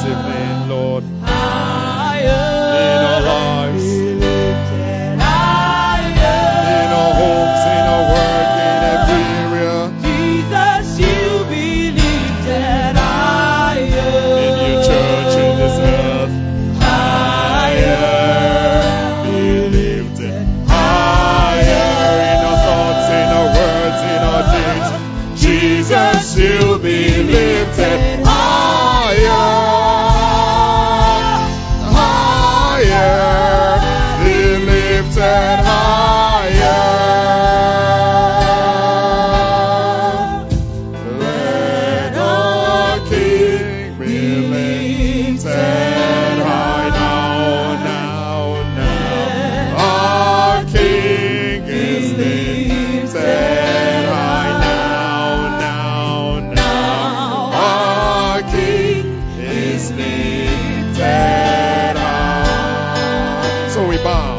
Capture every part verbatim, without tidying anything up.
evening, Lord. Higher. In our lives, Be lifted higher. in our homes, in our work, in every area. Jesus, you be lifted higher. In your church, in this earth. Higher. Be lifted higher. In our thoughts, in our words, in our deeds. Jesus, you be lifted higher. Higher. Be lifted higher. Let our King be lifted high now, now, now. Our King is lifted high now, now, now. Our King is lifted high. So we bow.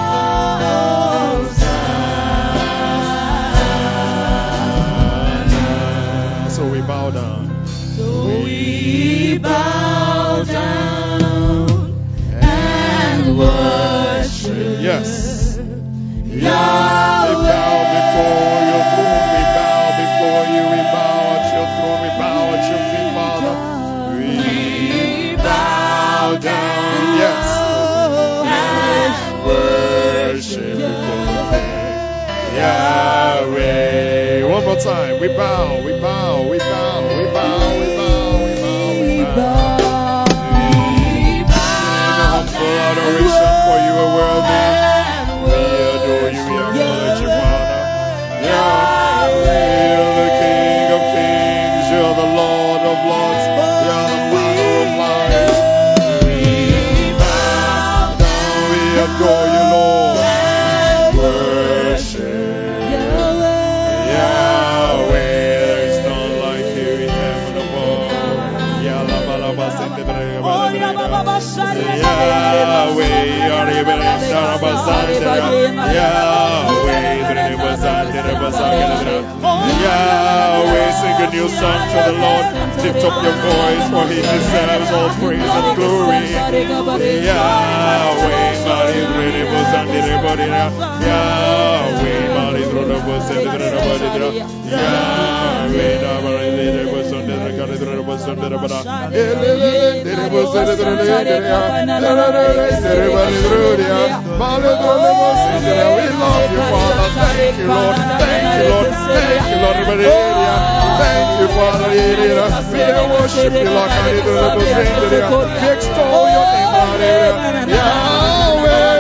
So we bow down. So we bow down and worship. Yes. Yahweh. We bow before your throne. We bow before you. We bow at your throne. We bow at your feet, Father. We bow down. Yes. And worship before the King. Yahweh. One more time. We bow. We bow. We bow. We bow. We bow. We bow. We bow. In humble adoration, for you are worthy. We adore you, we acknowledge you, Father. Yahweh, you're the King of kings, you're the Lord of lords, you're the Father of lights. We bow down, we adore you, Lord. Worship Yahweh, there is none like you in heaven above. Yahweh, Yahweh, sing a new song to the Lord. Lift up your voice, for he deserves all praise and glory. Yahweh, we love you, Father. Thank you, Lord. Thank you, Lord. Thank you, Lord. Thank you, Father. We worship you, Lord. We extol your name, Lord. Yahweh,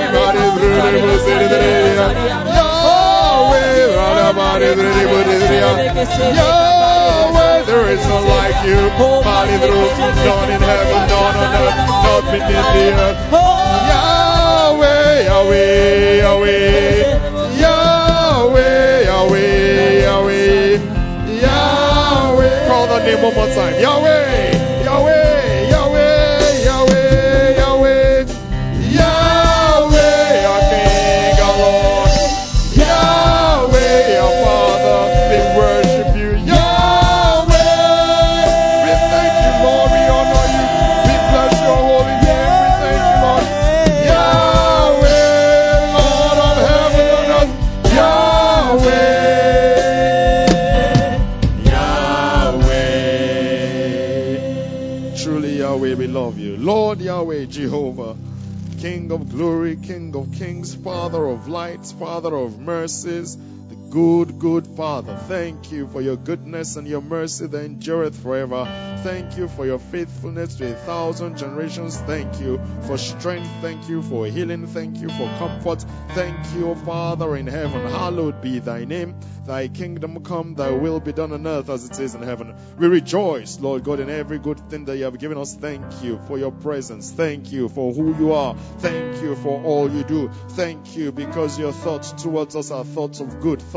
Yahweh, there is none like you. None in heaven, none on earth, not beneath the earth. Yahweh, Yahweh, Yahweh, Yahweh, Yahweh, Yahweh, Yahweh. Call that name one more time. Yahweh, Yahweh, Yahweh, Yahweh, Yahweh, Yahweh, our King, our Lord. Yahweh, our Father, we worship you. Yahweh, we thank you, Lord. We honor you. We bless your holy name. We thank you, Lord. Yahweh, Lord of heaven and earth. Yahweh, Yahweh. Truly, Yahweh, we love you. Lord Yahweh, Jehovah, King of glory, King of kings, Father of lights, Father of mercies, the good, good Father. Thank you for your goodness and your mercy that endureth forever. Thank you for your faithfulness to a thousand generations. Thank you for strength. Thank you for healing. Thank you for comfort. Thank you, Father in heaven. Hallowed be thy name. Thy kingdom come, thy will be done on earth as it is in heaven. We rejoice, Lord God, in every good thing that you have given us. Thank you for your presence. Thank you for who you are. Thank you for all you do. Thank you because your thoughts towards us are thoughts of good, thoughts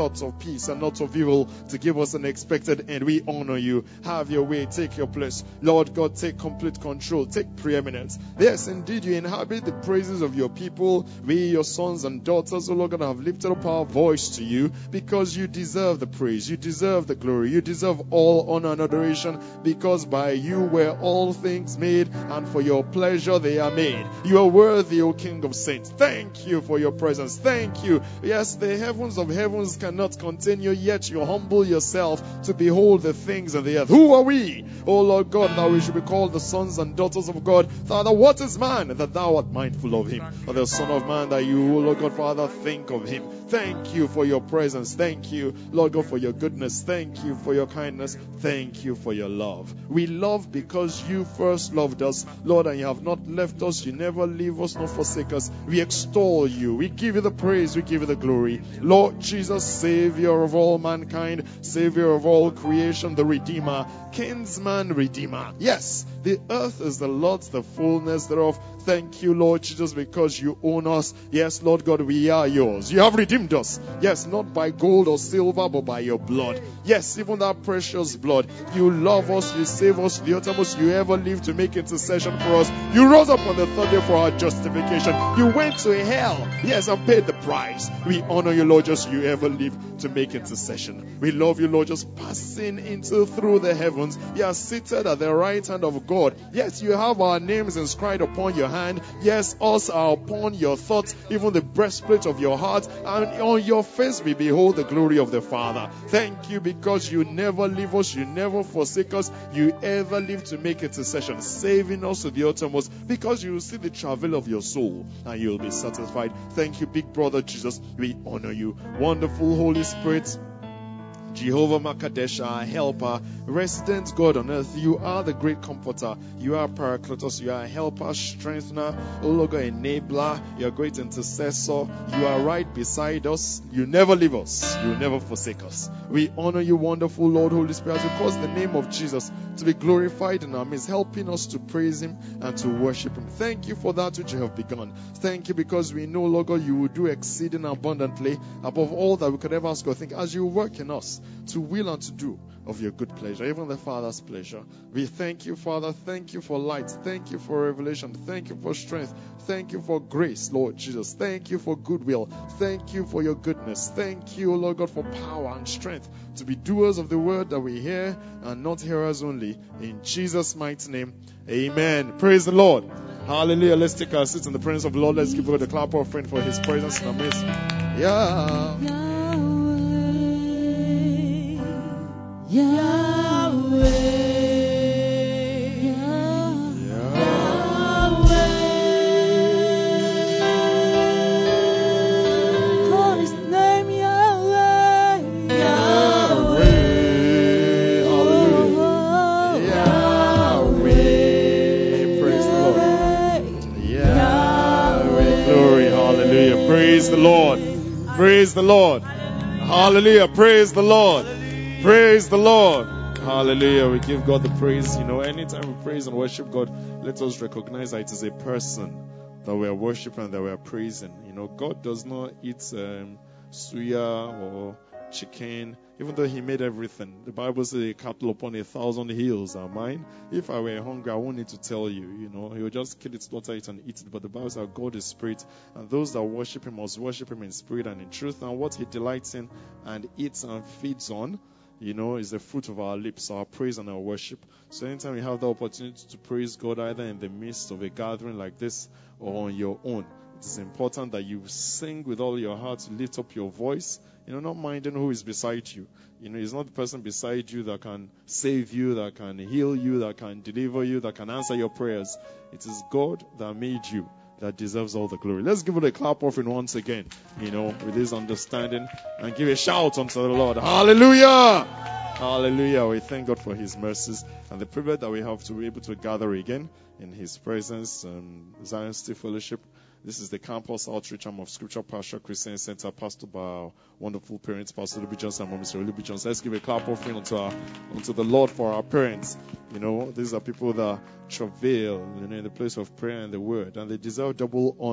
thoughts of peace and not of evil, to give us an expected end. We honor you. Have your way. Take your place. Lord God, take complete control. Take preeminence. Yes, indeed, you inhabit the praises of your people. We, your sons and daughters, O Lord God, have lifted up our voice to you because you deserve the praise. You deserve the glory. You deserve all honor and adoration, because by you were all things made, and for your pleasure they are made. You are worthy, O King of saints. Thank you for your presence. Thank you. Yes, the heavens of heavens cannot contain you, yet you humble yourself to behold the things of the earth. Who are we, O Lord God, that we should be called the sons and daughters of God? Father, what is man that thou art mindful of him, or the son of man that you, O Lord God, Father, think of him? Thank you for your presence. Thank you, Lord God, for your goodness. Thank you for your kindness. Thank you for your love. We love because you first loved us, Lord, and you have not left us. You never leave us nor forsake us. We extol you. We give you the praise. We give you the glory. Lord Jesus, Savior of all mankind, Savior of all creation, the Redeemer, kinsman, Redeemer. Yes, the earth is the Lord's, the fullness thereof. Thank you, Lord Jesus, because you own us. Yes, Lord God, we are yours. You have redeemed us. Yes, not by gold or silver, but by your blood. Yes, even that precious blood. You love us. You save us. The uttermost you ever lived to make intercession for us. You rose up on the third day for our justification. You went to hell. Yes, and paid the price. We honor you, Lord, just you ever lived to make intercession. We love you, Lord, just passing into through the heavens. You are seated at the right hand of God. Yes, you have our names inscribed upon your hand. Yes, us are upon your thoughts, even the breastplate of your heart, and on your face we behold the glory of the Father. Thank you because you never leave us, you never forsake us, you ever live to make intercession, saving us to the uttermost, because you will see the travail of your soul and you will be satisfied. Thank you, big brother Jesus. We honor you. Wonderful Holy Spirit, Jehovah Makadesh, our helper, resident God on earth. You are the great comforter. You are Paracletus. You are helper, strengthener, O Lord God, enabler. You are great intercessor. You are right beside us. You never leave us. You never forsake us. We honor you, wonderful Lord, Holy Spirit, as we cause the name of Jesus to be glorified in our midst, helping us to praise him and to worship him. Thank you for that which you have begun. Thank you because we know, Lord God, you will do exceeding abundantly above all that we could ever ask or think, as you work in us to will and to do of your good pleasure, even the Father's pleasure. We thank you, Father. Thank you for light. Thank you for revelation. Thank you for strength. Thank you for grace, Lord Jesus. Thank you for goodwill. Thank you for your goodness. Thank you, Lord God, for power and strength to be doers of the word that we hear and not hearers only. In Jesus' mighty name, amen. Praise the Lord. Hallelujah. Let's take our seats in the presence of the Lord. Let's give God a clap offering for his presence in our midst. Yeah. Yahweh, Yahweh, call his name Yahweh, Yahweh, Hallelujah, Yahweh, praise the Lord, Yahweh, glory, hallelujah, praise the Lord, praise the Lord, hallelujah, praise the Lord. Praise the Lord. Hallelujah. We give God the praise. You know, anytime we praise and worship God, let us recognize that it is a person that we are worshiping and that we are praising. You know, God does not eat um, suya or chicken, even though he made everything. The Bible says a cattle upon a thousand hills are mine. If I were hungry, I won't need to tell you. You know, he will just kill it, slaughter it, and eat it. But the Bible says God is spirit, and those that worship him must worship him in spirit and in truth. And what he delights in and eats and feeds on, you know, is the fruit of our lips, our praise and our worship. So anytime you have the opportunity to praise God, either in the midst of a gathering like this or on your own, it is important that you sing with all your heart, lift up your voice, you know, not minding who is beside you. You know, it's not the person beside you that can save you, that can heal you, that can deliver you, that can answer your prayers. It is God that made you, that deserves all the glory. Let's give it a clap offering once again, you know, with this understanding, and give a shout unto the Lord. Hallelujah! Hallelujah. We thank God for his mercies and the privilege that we have to be able to gather again in his presence. Um, Zion City Fellowship. This is the campus outreach arm of Scripture Pastor Christian Center, pastored by our wonderful parents, Pastor Libby Johnson and Mom Libby Johnson. Let's give a clap offering unto, our, unto the Lord for our parents. You know, these are people that travail, you know, in the place of prayer and the word, and they deserve double honor.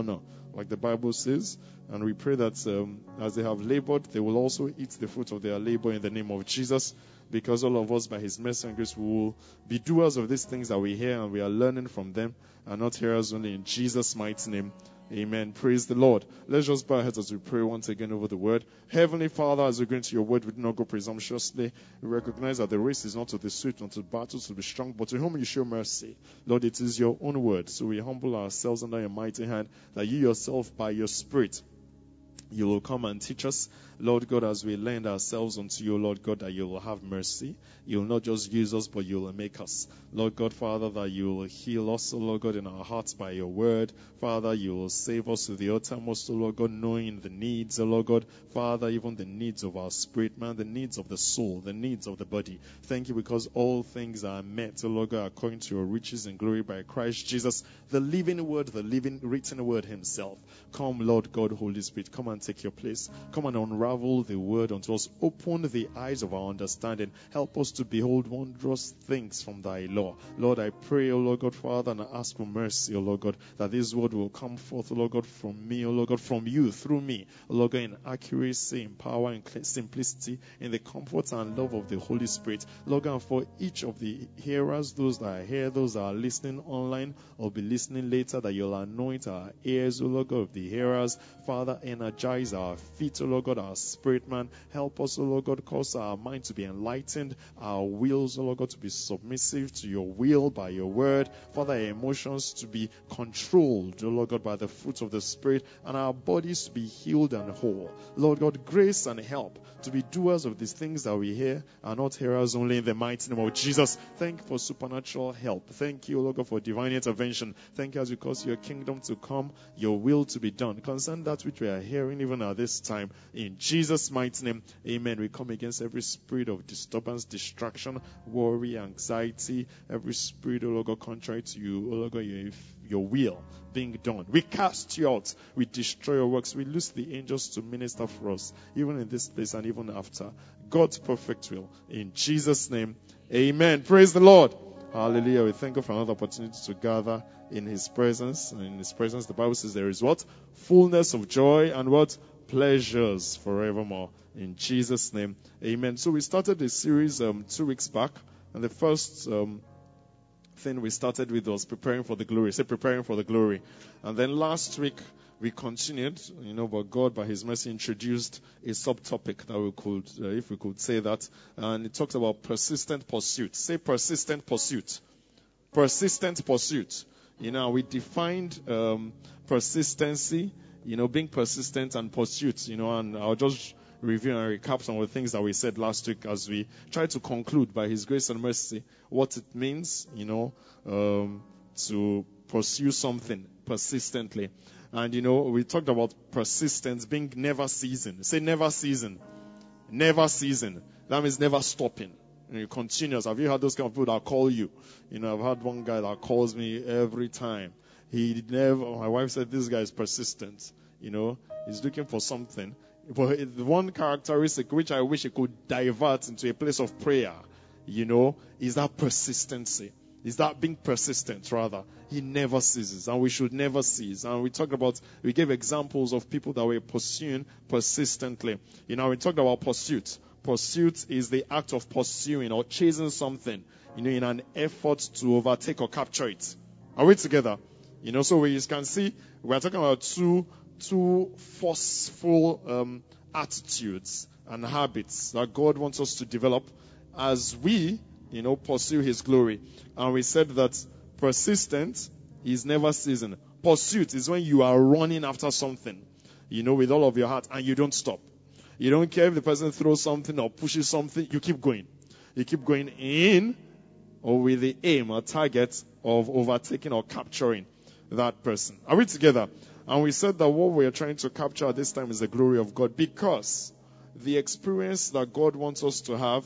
like the Bible says. And we pray that um, as they have labored, they will also eat the fruit of their labor in the name of Jesus. Because all of us, by His mercy and grace, will be doers of these things that we hear, and we are learning from them, and not hearers only, in Jesus' mighty name. Amen. Praise the Lord. Let's just bow our heads as we pray once again over the word. Heavenly Father, as we go into your word, we do not go presumptuously. We recognize that the race is not to the swift, not to battle, to be strong, but to whom you show mercy. Lord, it is your own word. So we humble ourselves under your mighty hand, that you yourself, by your Spirit, you will come and teach us, Lord God, as we lend ourselves unto you, Lord God, that you will have mercy. You will not just use us, but you will make us. Lord God, Father, that you will heal us, O Lord God, in our hearts by your word. Father, you will save us to the uttermost, O Lord God, knowing the needs, O Lord God. Father, even the needs of our spirit, man, the needs of the soul, the needs of the body. Thank you because all things are met, O Lord God, according to your riches and glory by Christ Jesus, the living word, the living written word himself. Come, Lord God, Holy Spirit, come and take your place. Come and unravel the word unto us. Open the eyes of our understanding. Help us to behold wondrous things from thy law. Lord, I pray, O Lord God, Father, and I ask for mercy, O Lord God, that this word will come forth, O Lord God, from me, O Lord God, from you, through me, O Lord God, in accuracy, in power, in simplicity, in the comfort and love of the Holy Spirit. Lord God, for each of the hearers, those that are here, those that are listening online, or be listening later, that you'll anoint our ears, O Lord God, of the hearers. Father, energize our feet, O Lord God, our spirit man. Help us, O Lord God, cause our mind to be enlightened, our wills, O Lord God, to be submissive to your will by your word. Father, our emotions to be controlled, O Lord God, by the fruits of the Spirit, and our bodies to be healed and whole. Lord God, grace and help to be doers of these things that we hear, and not hearers only, in the mighty name of Jesus. Thank you for supernatural help. Thank you, O Lord God, for divine intervention. Thank you as you cause your kingdom to come, your will to be done. Concern that which we are hearing even at this time. In Jesus' mighty name, amen. We come against every spirit of disturbance, distraction, worry, anxiety, every spirit, O Lord God, contrary to you, O Lord God, your, your will being done. We cast you out. We destroy your works. We loose the angels to minister for us, even in this place and even after. God's perfect will. In Jesus' name, amen. Praise the Lord. Hallelujah. We thank God for another opportunity to gather in His presence. And in His presence, the Bible says there is what? Fullness of joy and what? Pleasures forevermore. In Jesus' name, amen. So we started this series um, two weeks back. And the first um, thing we started with was preparing for the glory. Say preparing for the glory. And then last week, we continued, you know, but God, by His mercy, introduced a subtopic that we could, uh, if we could say that, and it talks about persistent pursuit. Say persistent pursuit. Persistent pursuit. You know, we defined um, persistency, you know, being persistent and pursuit, you know, and I'll just review and recap some of the things that we said last week as we try to conclude, by His grace and mercy, what it means, you know, um, to pursue something persistently. And, you know, we talked about persistence being never ceasing. Say never ceasing. Never ceasing. That means never stopping. And you continuous. Have you heard those kind of people that call you? You know, I've had one guy that calls me every time. He never, my wife said, this guy is persistent. You know, he's looking for something. But the one characteristic which I wish he could divert into a place of prayer, you know, is that persistency. Is that being persistent, rather. He never ceases, and we should never cease. And we talked about, we gave examples of people that were pursuing persistently. You know, we talked about pursuit. Pursuit is the act of pursuing or chasing something, you know, in an effort to overtake or capture it. Are we together? You know, so we can see, we're talking about two, two forceful um, attitudes and habits that God wants us to develop as we, you know, pursue His glory. And we said that persistent is never ceasing. Pursuit is when you are running after something, you know, with all of your heart, and you don't stop. You don't care if the person throws something or pushes something, you keep going. You keep going in or with the aim or target of overtaking or capturing that person. Are we together? And we said that what we are trying to capture at this time is the glory of God, because the experience that God wants us to have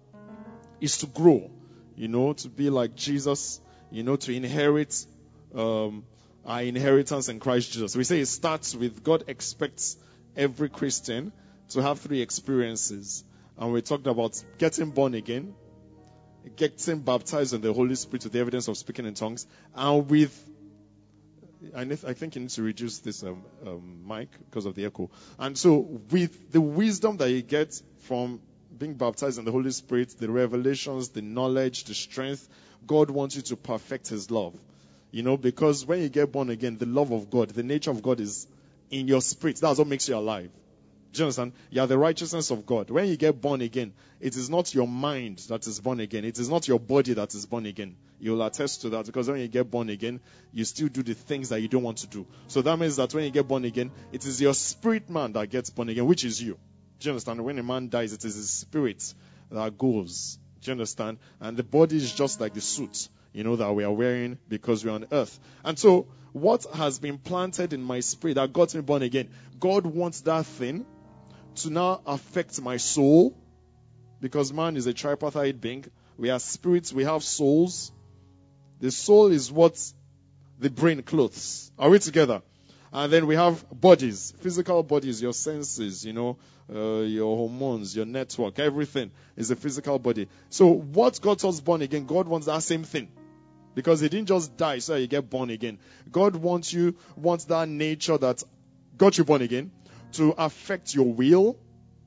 is to grow, you know, to be like Jesus, you know, to inherit um, our inheritance in Christ Jesus. We say it starts with, God expects every Christian to have three experiences. And we talked about getting born again, getting baptized in the Holy Spirit with the evidence of speaking in tongues, and with I, need, I think you need to reduce this um, um, mic because of the echo. And so with the wisdom that you get from being baptized in the Holy Spirit, the revelations, the knowledge, the strength, God wants you to perfect His love. You know, because when you get born again, the love of God, the nature of God is in your spirit. That's what makes you alive. Do you understand? You are the righteousness of God. When you get born again, it is not your mind that is born again. It is not your body that is born again. You'll attest to that, because when you get born again, you still do the things that you don't want to do. So that means that when you get born again, it is your spirit man that gets born again, which is you. Do you understand? When a man dies, it is his spirit that goes. Do you understand? And the body is just like the suit, you know, that we are wearing because we're on earth. And so, what has been planted in my spirit that got me born again, God wants that thing to now affect my soul, because man is a tripartite being. We are spirits, we have souls. The soul is what the brain clothes. Are we together? And then we have bodies, physical bodies, your senses, you know, uh, your hormones, your network, everything is a physical body. So what got us born again, God wants that same thing. Because He didn't just die so you get born again. God wants you, wants that nature that got you born again to affect your will,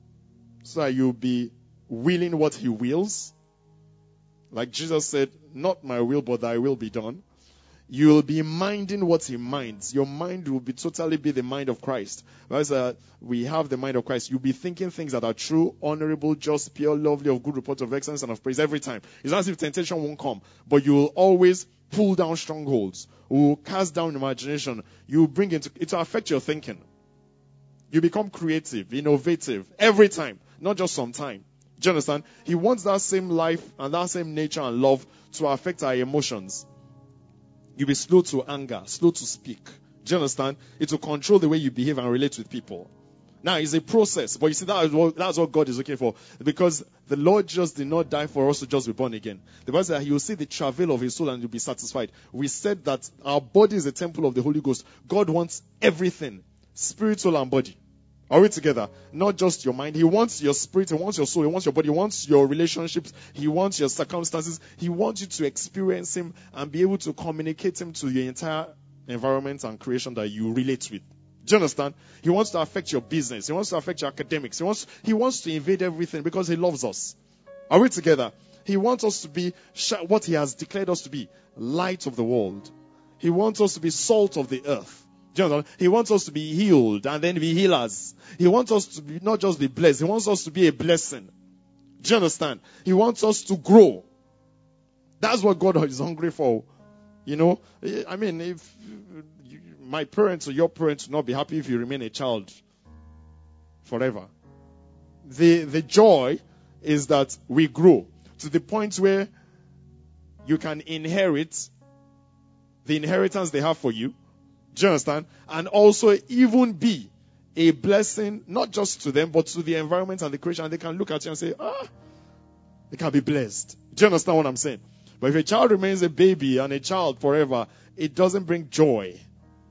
so that you'll be willing what He wills. Like Jesus said, not my will, but thy will be done. You'll be minding what He minds. Your mind will be totally be the mind of Christ. Because uh, we have the mind of Christ. You'll be thinking things that are true, honorable, just, pure, lovely, of good report, of excellence, and of praise every time. It's not as if temptation won't come, but you will always pull down strongholds. You will cast down imagination. You will bring into it to affect your thinking. You become creative, innovative every time, not just sometime. Do you understand? He wants that same life and that same nature and love to affect our emotions. You'll be slow to anger, slow to speak. Do you understand? It will control the way you behave and relate with people. Now, it's a process, but you see, that is what, that's what God is looking for. Because the Lord just did not die for us to just be born again. The Bible says that He will see the travail of His soul and you'll be satisfied. We said that our body is a temple of the Holy Ghost. God wants everything, spirit, soul, and body. Are we together? Not just your mind. He wants your spirit, He wants your soul, He wants your body, He wants your relationships, He wants your circumstances. He wants you to experience Him and be able to communicate Him to the entire environment and creation that you relate with. Do you understand? He wants to affect your business. He wants to affect your academics. He wants, he wants to invade everything because He loves us. Are we together? He wants us to be what He has declared us to be, light of the world. He wants us to be salt of the earth. Do you understand? He wants us to be healed and then be healers. He wants us to be not just be blessed. He wants us to be a blessing. Do you understand? He wants us to grow. That's what God is hungry for. You know, I mean, if you, my parents or your parents will not be happy if you remain a child forever. The, the joy is that we grow to the point where you can inherit the inheritance they have for you. Do you understand? And also even be a blessing, not just to them, but to the environment and the creation. And they can look at you and say, ah, they can be blessed. Do you understand what I'm saying? But if a child remains a baby and a child forever, it doesn't bring joy.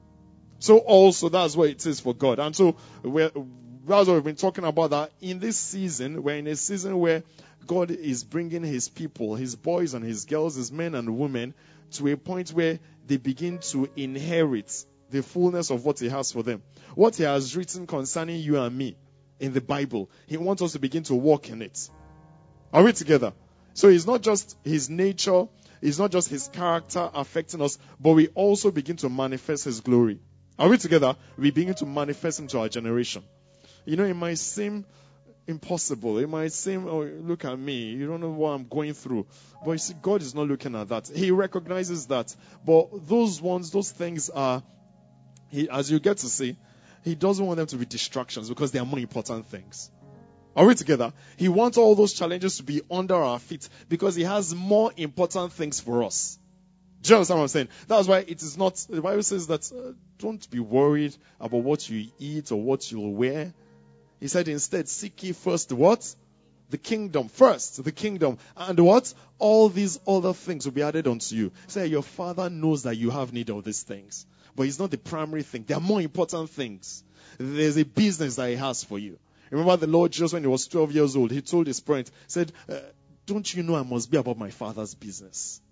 So also, that's what it is for God. And so, we're, that's what we've been talking about, that in this season, we're in a season where God is bringing His people, His boys and His girls, His men and women, to a point where they begin to inherit the fullness of what He has for them. What He has written concerning you and me in the Bible, He wants us to begin to walk in it. Are we together? So it's not just His nature, it's not just His character affecting us, but we also begin to manifest His glory. Are we together? We begin to manifest Him to our generation. You know, it might seem impossible. It might seem, oh, look at me. You don't know what I'm going through. But you see, God is not looking at that. He recognizes that. But those ones, those things are, he, as you get to see, He doesn't want them to be distractions because they are more important things. Are we together? He wants all those challenges to be under our feet because He has more important things for us. Do you understand what I'm saying? That's why it is not, the Bible says that uh, don't be worried about what you eat or what you'll wear. He said instead, seek ye first what? The kingdom. First, the kingdom. And what? All these other things will be added unto you. Say, your Father knows that you have need of these things. But it's not the primary thing. There are more important things. There's a business that He has for you. Remember the Lord Jesus when He was twelve years old, He told His parents, said, uh, don't you know I must be about my Father's business?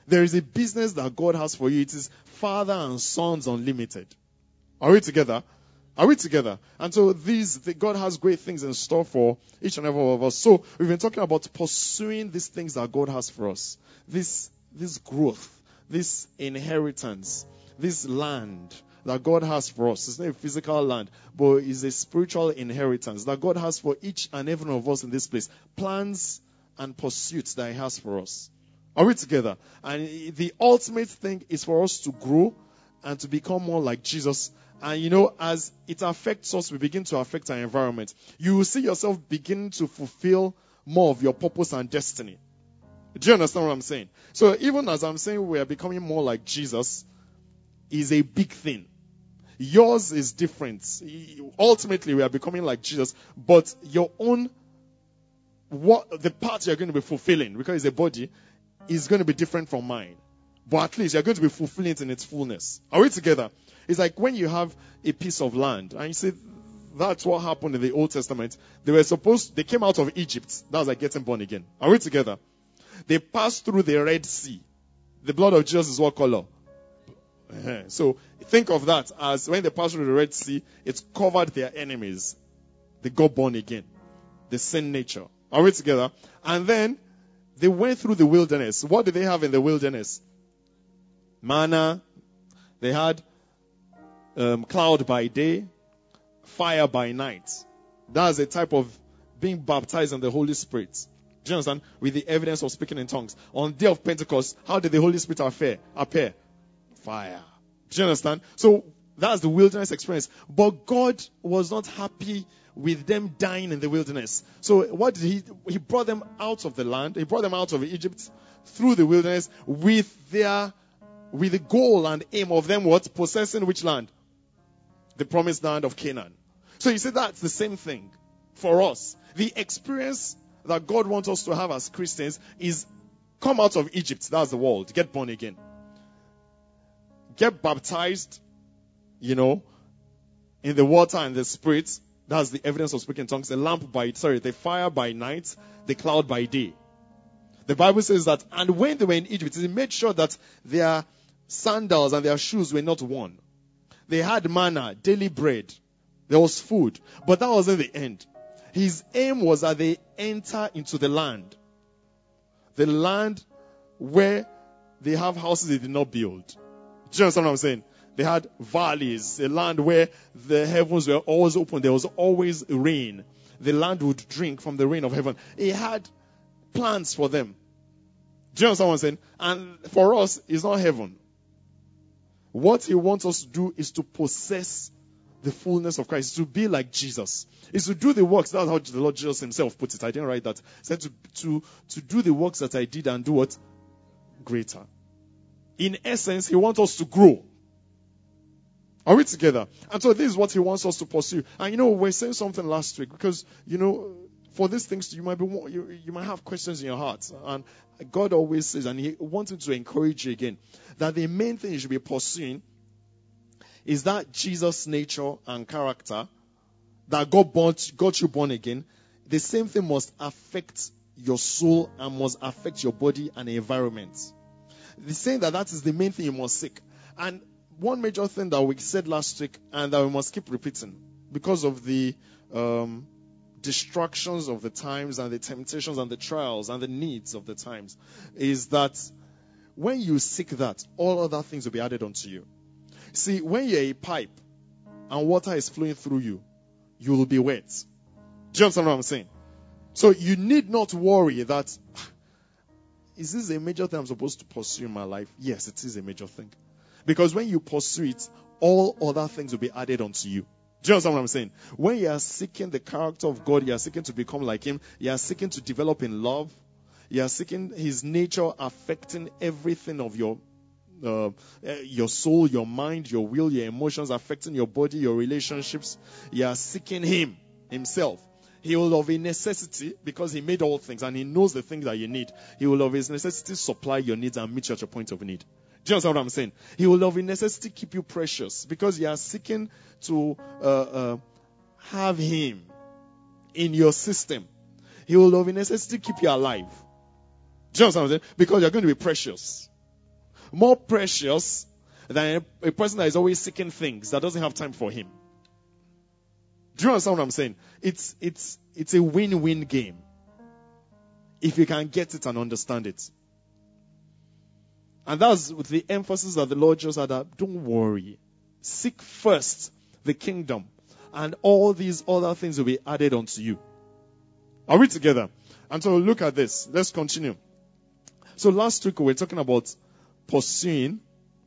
There is a business that God has for you. It is Father and Sons Unlimited. Are we together? Are we together? And so these, the, God has great things in store for each and every one of us. So we've been talking about pursuing these things that God has for us. This, this growth, this inheritance, this land that God has for us. It's not a physical land, but it's a spiritual inheritance that God has for each and every one of us in this place. Plans and pursuits that He has for us. Are we together? And the ultimate thing is for us to grow and to become more like Jesus. And you know, as it affects us, we begin to affect our environment. You will see yourself beginning to fulfill more of your purpose and destiny. Do you understand what I'm saying? So even as I'm saying we are becoming more like Jesus, is a big thing. Yours is different. Ultimately, we are becoming like Jesus, but your own, what the part you're going to be fulfilling, because it's a body, is going to be different from mine. But at least you're going to be fulfilling it in its fullness. Are we together? It's like when you have a piece of land, and you say, that's what happened in the Old Testament. They were supposed, they came out of Egypt. That was like getting born again. Are we together? They passed through the Red Sea. The blood of Jesus is what color? Uh-huh. So think of that as when they passed through the Red Sea, it covered their enemies. They got born again. The sin nature. Are we together? And then they went through the wilderness. What did they have in the wilderness? Manna. They had um, cloud by day, fire by night. That's a type of being baptized in the Holy Spirit. Do you understand? With the evidence of speaking in tongues. On the day of Pentecost, how did the Holy Spirit appear? appear? Fire. Do you understand? So that's the wilderness experience. But God was not happy with them dying in the wilderness. So what did he? He brought them out of the land. He brought them out of Egypt through the wilderness with their, with the goal and aim of them what? Possessing which land? The promised land of Canaan. So you see, that's the same thing for us. The experience that God wants us to have as Christians is come out of Egypt. That's the world. Get born again. Get baptized, you know, in the water and the Spirit. That's the evidence of speaking in tongues. The lamp by, sorry, the fire by night, the cloud by day. The Bible says that, and when they were in Egypt, they made sure that their sandals and their shoes were not worn. They had manna, daily bread. There was food. But that wasn't the end. His aim was that they enter into the land. The land where they have houses they did not build. Do you understand what I'm saying? They had valleys, a land where the heavens were always open. There was always rain. The land would drink from the rain of heaven. He had plans for them. Do you understand what I'm saying? And for us, it's not heaven. What he wants us to do is to possess the fullness of Christ, to be like Jesus. Is to do the works. That's how the Lord Jesus himself put it. I didn't write that. He said to, to, to do the works that I did and do what? Greater. In essence, he wants us to grow. Are we together? And so this is what he wants us to pursue. And you know, we were saying something last week because, you know, for these things, you might be you, you might have questions in your heart. And God always says, and he wanted to encourage you again, that the main thing you should be pursuing is that Jesus' nature and character that God bought, got you born again. The same thing must affect your soul and must affect your body and the environment. He's saying that that is the main thing you must seek. And one major thing that we said last week and that we must keep repeating because of the um, distractions of the times and the temptations and the trials and the needs of the times is that when you seek that, all other things will be added onto you. See, when you're a pipe and water is flowing through you, you will be wet. Do you understand what I'm saying? So you need not worry that, is this a major thing I'm supposed to pursue in my life? Yes, it is a major thing. Because when you pursue it, all other things will be added onto you. Do you understand what I'm saying? When you are seeking the character of God, you are seeking to become like Him, you are seeking to develop in love, you are seeking His nature affecting everything of your uh, your soul, your mind, your will, your emotions, affecting your body, your relationships. You are seeking Him Himself. He will of a necessity, because He made all things and He knows the things that you need, He will of His necessity supply your needs and meet you at your point of need. Do you understand what I'm saying? He will of a necessity keep you precious because you are seeking to uh, uh, have Him in your system. He will of a necessity keep you alive. Do you understand what I'm saying? Because you're going to be precious. more precious than a, a person that is always seeking things that doesn't have time for him. Do you understand what I'm saying? It's, it's, it's a win-win game. If you can get it and understand it. And that's with the emphasis that the Lord just had. That, don't worry. Seek first the kingdom. And all these other things will be added unto you. Are we together? And so look at this. Let's continue. So last week we were talking about pursuing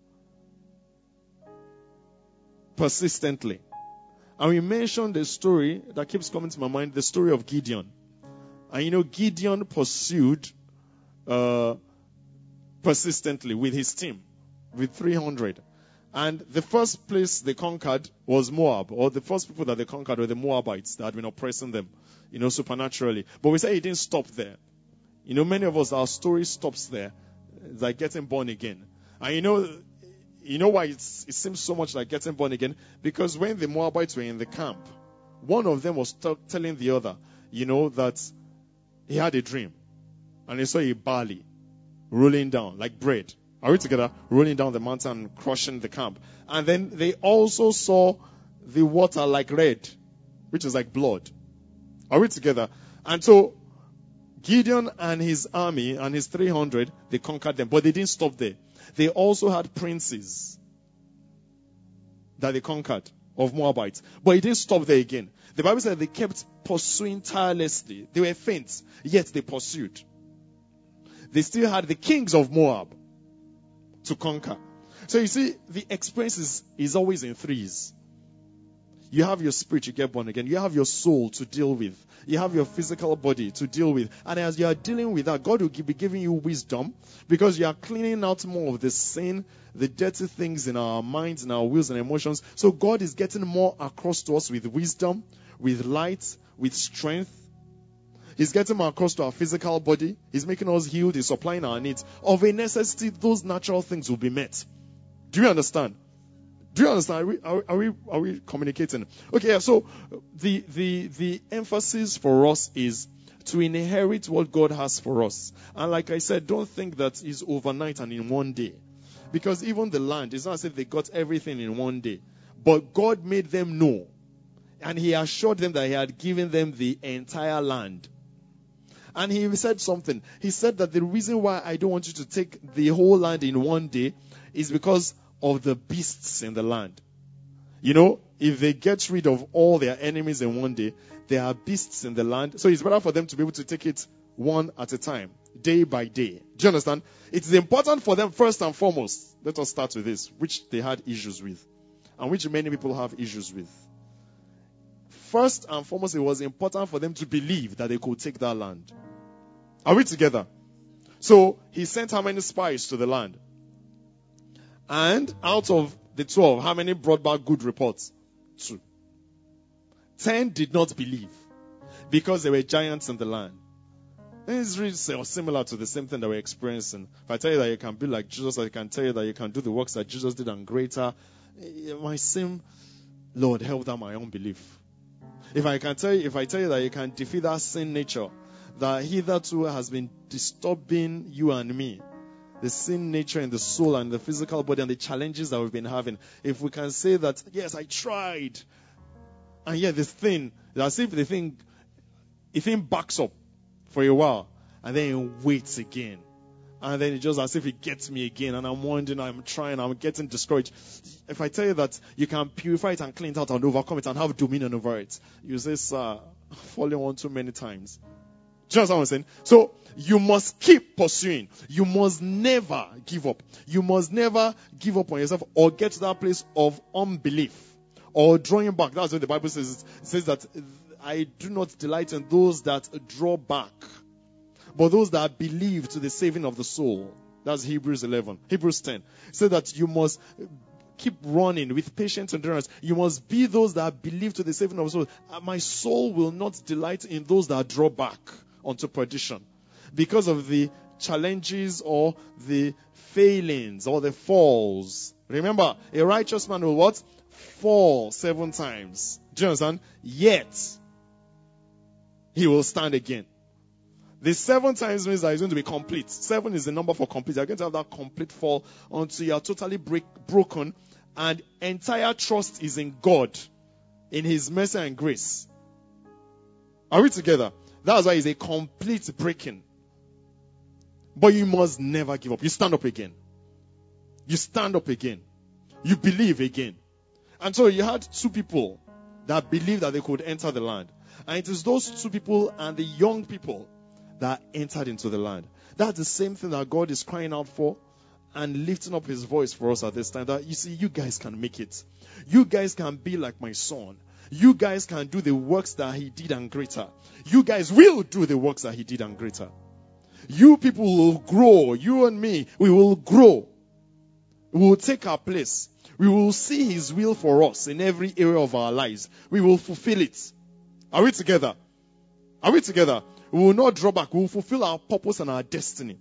persistently. And we mentioned the story that keeps coming to my mind, the story of Gideon. And you know, Gideon pursued uh, persistently with his team, with three hundred. And the first place they conquered was Moab, or the first people that they conquered were the Moabites that had been oppressing them, you know, supernaturally. But we say it didn't stop there. You know, many of us, our story stops there. It's like getting born again. And you know, you know why it's, it seems so much like getting born again? Because when the Moabites were in the camp, one of them was t- telling the other, you know, that he had a dream. And he saw a barley rolling down like bread. Are we together? Rolling down the mountain and crushing the camp. And then they also saw the water like red, which is like blood. Are we together? And so Gideon and his army and his three hundred, they conquered them. But they didn't stop there. They also had princes that they conquered of Moabites. But it didn't stop there again. The Bible said they kept pursuing tirelessly. They were faint, yet they pursued. They still had the kings of Moab to conquer. So you see, the experience is, is always in threes. You have your spirit, you get born again. You have your soul to deal with. You have your physical body to deal with. And as you are dealing with that, God will be giving you wisdom because you are cleaning out more of the sin, the dirty things in our minds, in our wills and emotions. So God is getting more across to us with wisdom, with light, with strength. He's getting more across to our physical body. He's making us healed. He's supplying our needs. Of a necessity, those natural things will be met. Do you understand? Do you understand? Are we, are, are we, are we communicating? Okay, so the, the, the emphasis for us is to inherit what God has for us. And like I said, don't think that it's overnight and in one day. Because even the land, it's not as if they got everything in one day. But God made them know. And He assured them that He had given them the entire land. And He said something. He said that the reason why I don't want you to take the whole land in one day is because of the beasts in the land. You know, if they get rid of all their enemies in one day, there are beasts in the land. So it's better for them to be able to take it one at a time, day by day. Do you understand? It's important for them first and foremost. Let us start with this, which they had issues with, and which many people have issues with. First and foremost, it was important for them to believe that they could take that land. Are we together? So He sent how many spies to the land? And out of the twelve, how many brought back good reports? Two. Ten did not believe because there were giants in the land. And it's really similar to the same thing that we're experiencing. If I tell you that you can be like Jesus, I can tell you that you can do the works that Jesus did and greater, it might seem, Lord, help that my unbelief. If I can tell you, if I tell you that you can defeat that sin nature that hitherto has been disturbing you and me, the sin nature in the soul and the physical body and the challenges that we've been having. If we can say that, yes, I tried. And yet this thing, as if the thing, the thing backs up for a while and then it waits again. And then it just as if it gets me again and I'm wondering, I'm trying, I'm getting discouraged. If I tell you that you can purify it and clean it out and overcome it and have dominion over it, you say, sir, falling on too many times. Do you understand what I'm saying? So, you must keep pursuing. You must never give up. You must never give up on yourself or get to that place of unbelief or drawing back. That's what the Bible says. It says that I do not delight in those that draw back, but those that believe to the saving of the soul. That's Hebrews eleven. Hebrews ten. It says that you must keep running with patient endurance. You must be those that believe to the saving of the soul. My soul will not delight in those that draw back unto perdition, because of the challenges or the failings or the falls. Remember, a righteous man will what? Fall seven times. Do you understand? Yet, he will stand again. The seven times means that it's going to be complete. Seven is the number for complete. You're going to have that complete fall until you are totally break, broken, and entire trust is in God, in His mercy and grace. Are we together? That's why it's a complete breaking. But you must never give up. You stand up again. You stand up again. You believe again. And so you had two people that believed that they could enter the land. And it is those two people and the young people that entered into the land. That's the same thing that God is crying out for and lifting up His voice for us at this time. That you see, you guys can make it. You guys can be like my son. You guys can do the works that He did and greater. You guys will do the works that He did and greater. You people will grow. You and me, we will grow. We will take our place. We will see His will for us in every area of our lives. We will fulfill it. Are we together? Are we together? We will not draw back. We will fulfill our purpose and our destiny.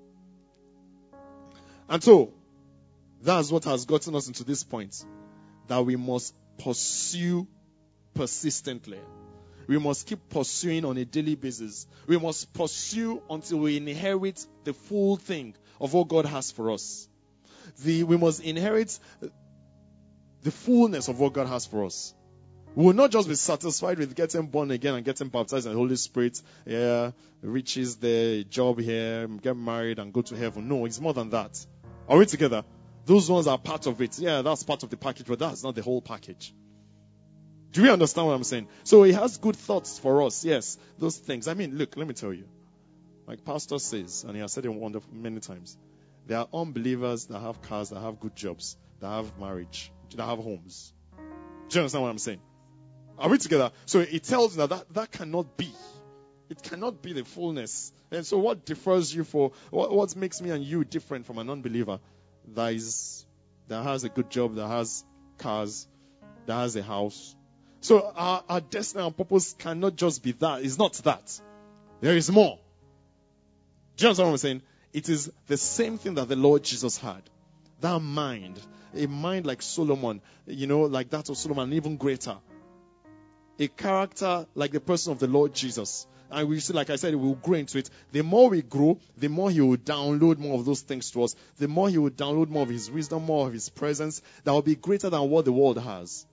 And so, that's what has gotten us into this point. That we must pursue persistently. We must keep pursuing on a daily basis. We must pursue until we inherit the full thing of what God has for us. The, we must inherit the fullness of what God has for us. We will not just be satisfied with getting born again and getting baptized in the Holy Spirit. Yeah, riches there, job here, get married and go to heaven. No, it's more than that. Are we together? Those ones are part of it. Yeah, that's part of the package, but that's not the whole package. Do you understand what I'm saying? So He has good thoughts for us. Yes, those things. I mean, look, let me tell you. Like Pastor says, and he has said it wonderful many times, there are unbelievers that have cars, that have good jobs, that have marriage, that have homes. Do you understand what I'm saying? Are we together? So it tells you that, that that cannot be. It cannot be the fullness. And so what differs you for, what, what makes me and you different from an unbeliever that is, that has a good job, that has cars, that has a house? So our, our destiny and purpose cannot just be that. It's not that. There is more. Do you understand what I'm saying? It is the same thing that the Lord Jesus had. That mind. A mind like Solomon. You know, like that of Solomon, and even greater. A character like the person of the Lord Jesus. And we see, like I said, we will grow into it. The more we grow, the more He will download more of those things to us. The more He will download more of His wisdom, more of His presence. That will be greater than what the world has.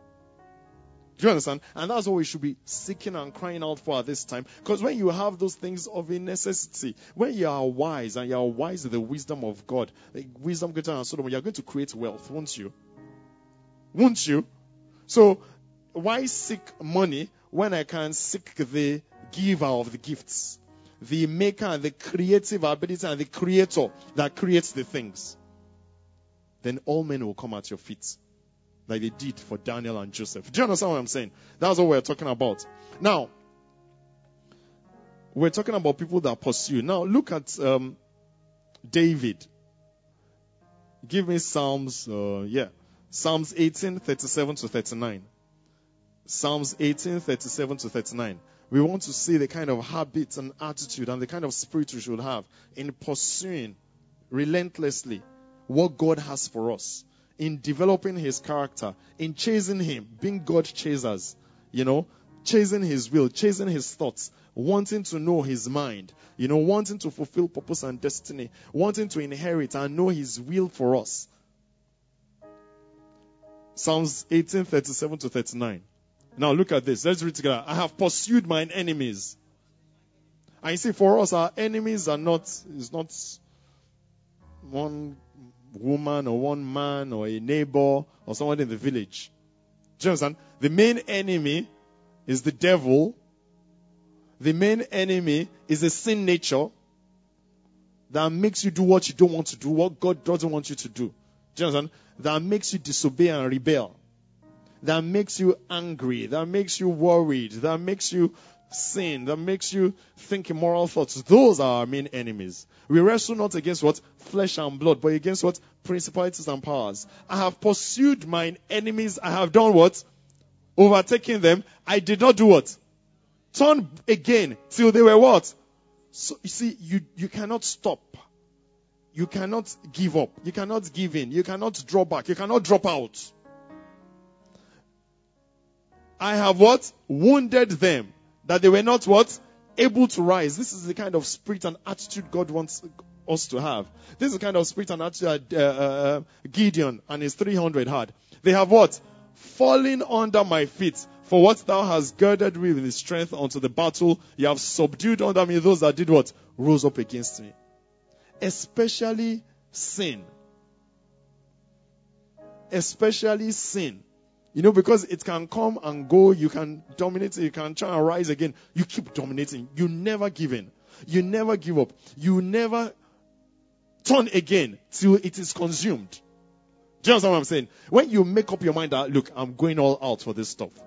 Do you understand? And that's what we should be seeking and crying out for at this time. Because when you have those things of a necessity, when you are wise and you are wise with the wisdom of God, like wisdom greater than Solomon, you are going to create wealth, won't you? Won't you? So, why seek money when I can seek the giver of the gifts? The maker and the creative ability and the creator that creates the things. Then all men will come at your feet. Like they did for Daniel and Joseph. Do you understand what I'm saying? That's what we're talking about. Now, we're talking about people that pursue. Now, look at um, David. Give me Psalms, uh, yeah. Psalms eighteen, thirty-seven to thirty-nine. Psalms eighteen, thirty-seven to thirty-nine. We want to see the kind of habits and attitude and the kind of spirit we should have in pursuing relentlessly what God has for us. In developing His character, in chasing Him, being God chasers, you know, chasing His will, chasing His thoughts, wanting to know His mind, you know, wanting to fulfill purpose and destiny, wanting to inherit and know His will for us. Psalms eighteen, thirty-seven to thirty-nine. Now look at this. Let's read together. I have pursued mine enemies. And you see, for us, our enemies are not, is not one woman or one man or a neighbor or someone in the village. Do you understand? The main enemy is the devil. The main enemy is the sin nature that makes you do what you don't want to do, what God doesn't want you to do. Do you understand? That makes you disobey and rebel. That makes you angry. That makes you worried. That makes you sin. That makes you think immoral thoughts. Those are our main enemies. We wrestle not against what? Flesh and blood, but against what? Principalities and powers. I have pursued mine enemies. I have done what? Overtaking them. I did not do what? Turn again till they were what? So you see, you, you cannot stop. You cannot give up. You cannot give in. You cannot draw back. You cannot drop out. I have what? Wounded them. That they were not what? able to rise. This is the kind of spirit and attitude God wants us to have. This is the kind of spirit and attitude that uh, uh, Gideon and his three hundred had. They have what? Falling under my feet. For what thou hast girded me with strength unto the battle, you have subdued under me those that did what? Rose up against me. Especially sin. Especially sin. You know, because it can come and go, you can dominate it, you can try and rise again. You keep dominating. You never give in. You never give up. You never turn again till it is consumed. Do you understand what I'm saying? When you make up your mind that, look, I'm going all out for this stuff,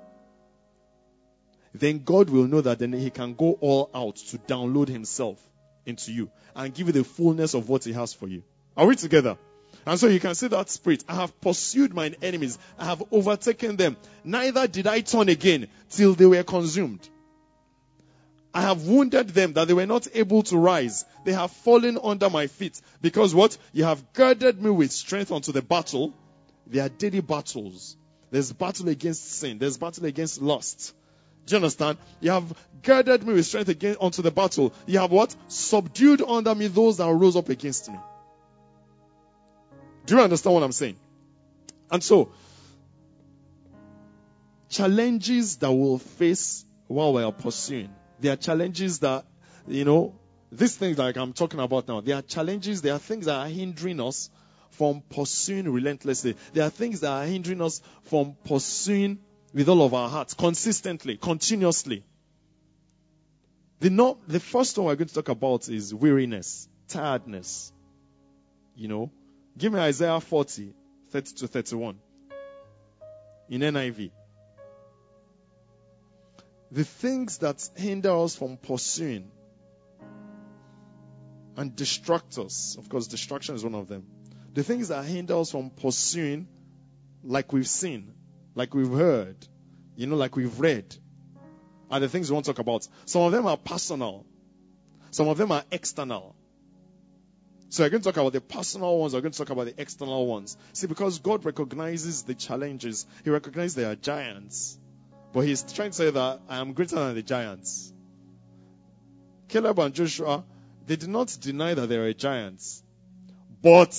then God will know that then he can go all out to download himself into you and give you the fullness of what he has for you. Are we together? And so you can see that spirit. I have pursued mine enemies. I have overtaken them. Neither did I turn again till they were consumed. I have wounded them that they were not able to rise. They have fallen under my feet. Because what? You have girded me with strength unto the battle. They are daily battles. There's battle against sin. There's battle against lust. Do you understand? You have girded me with strength again unto the battle. You have what? Subdued under me those that rose up against me. Do you understand what I'm saying? And so, challenges that we'll face while we are pursuing. There are challenges that, you know, these things like I'm talking about now, there are challenges, there are things that are hindering us from pursuing relentlessly. There are things that are hindering us from pursuing with all of our hearts, consistently, continuously. The, no, the first one we're going to talk about is weariness, tiredness. You know, give me Isaiah forty, thirty to thirty-one in N I V. The things that hinder us from pursuing and distract us, of course, distraction is one of them. The things that hinder us from pursuing, like we've seen, like we've heard, you know, like we've read, are the things we want to talk about. Some of them are personal. Some of them are external. So we're going to talk about the personal ones. We're going to talk about the external ones. See, because God recognizes the challenges. He recognizes they are giants. But he's trying to say that I am greater than the giants. Caleb and Joshua, they did not deny that they were giants. But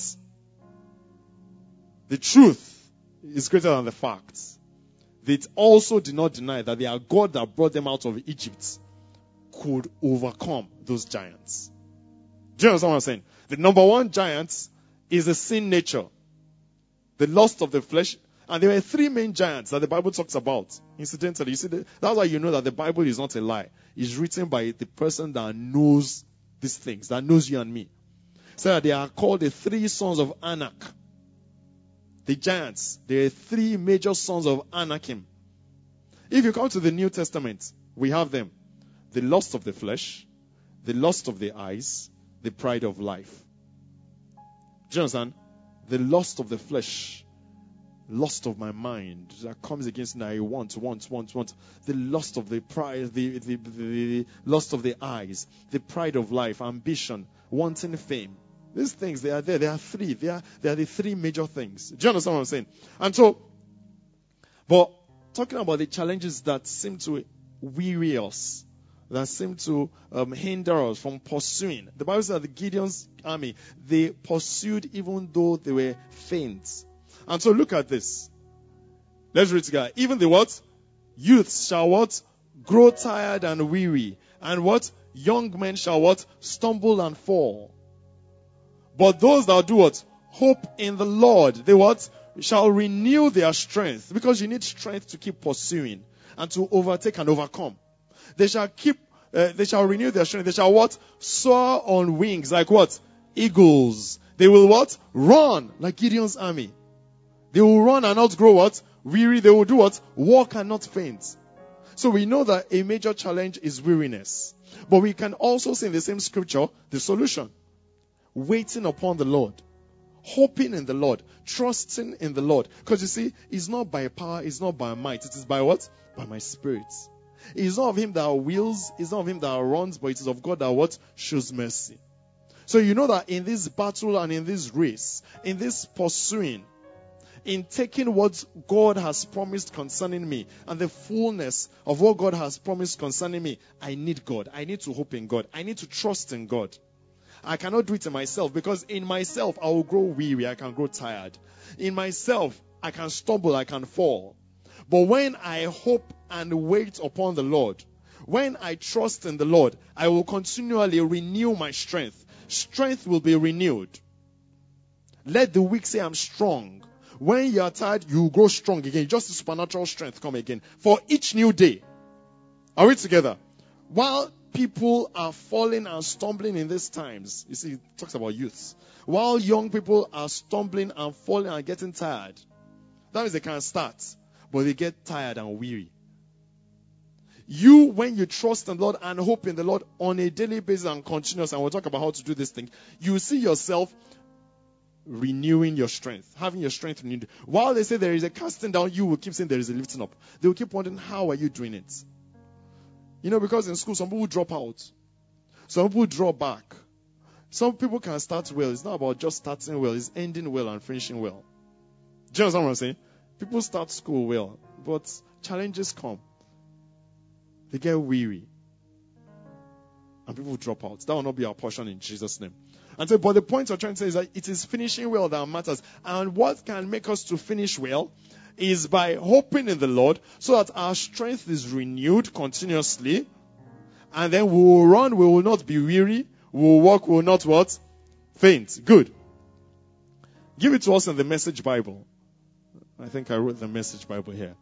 the truth is greater than the facts. They also did not deny that their God that brought them out of Egypt could overcome those giants. Do you understand what I'm saying? The number one giant is the sin nature, the lust of the flesh. And there were three main giants that the Bible talks about. Incidentally, you see, that's why you know that the Bible is not a lie. It's written by the person that knows these things, that knows you and me. So that they are called the three sons of Anak. The giants. There are three major sons of Anakim. If you come to the New Testament, we have them. The lust of the flesh, the lust of the eyes, the pride of life. Do you understand? The lust of the flesh, lust of my mind that comes against me. I want, want, want, want. The lust of the pride, the, the, the, the lust of the eyes, the pride of life, ambition, wanting fame. These things, they are there. They are three. They are, they are the three major things. Do you understand what I'm saying? And so, but talking about the challenges that seem to weary us, that seem to um, hinder us from pursuing. The Bible says that the Gideon's army, they pursued even though they were faint. And so look at this. Let's read together. Even the what? Youths shall what? Grow tired and weary. And what? Young men shall what? Stumble and fall. But those that do what? Hope in the Lord. They what? Shall renew their strength. Because you need strength to keep pursuing and to overtake and overcome. They shall keep, uh, they shall renew their strength. They shall what? Soar on wings like what? Eagles. They will what? Run like Gideon's army. They will run and not grow what? Weary. They will do what? Walk and not faint. So we know that a major challenge is weariness. But we can also see in the same scripture the solution. Waiting upon the Lord. Hoping in the Lord. Trusting in the Lord. Because you see, it's not by power, it's not by might. It is by what? By my spirit. It is not of him that wills, it's not of him that runs, but it is of God that what? Shows mercy. So you know that in this battle and in this race, in this pursuing, in taking what God has promised concerning me and the fullness of what God has promised concerning me, I need God. I need to hope in God. I need to trust in God. I cannot do it in myself, because in myself I will grow weary. I can grow tired. In myself I can stumble. I can fall. But when I hope and wait upon the Lord, when I trust in the Lord, I will continually renew my strength. Strength will be renewed. Let the weak say, I'm strong. When you are tired, you will grow strong again. Just the supernatural strength come again for each new day. Are we together? While people are falling and stumbling in these times, you see, it talks about youths. While young people are stumbling and falling and getting tired, that means they can start, but they get tired and weary. You, when you trust in the Lord and hope in the Lord on a daily basis and continuous, and we'll talk about how to do this thing, you see yourself renewing your strength, having your strength renewed. While they say there is a casting down, you will keep saying there is a lifting up. They will keep wondering, how are you doing it? You know, because in school, some people drop out. Some people draw back. Some people can start well. It's not about just starting well. It's ending well and finishing well. Do you understand what I'm saying? People start school well, but challenges come. They get weary. And people drop out. That will not be our portion in Jesus' name. And so, but the point I'm trying to say is that it is finishing well that matters. And what can make us to finish well is by hoping in the Lord, so that our strength is renewed continuously. And then we will run, we will not be weary. We will walk, we will not what? Faint. Good. Give it to us in the Message Bible. I think I wrote the Message Bible here.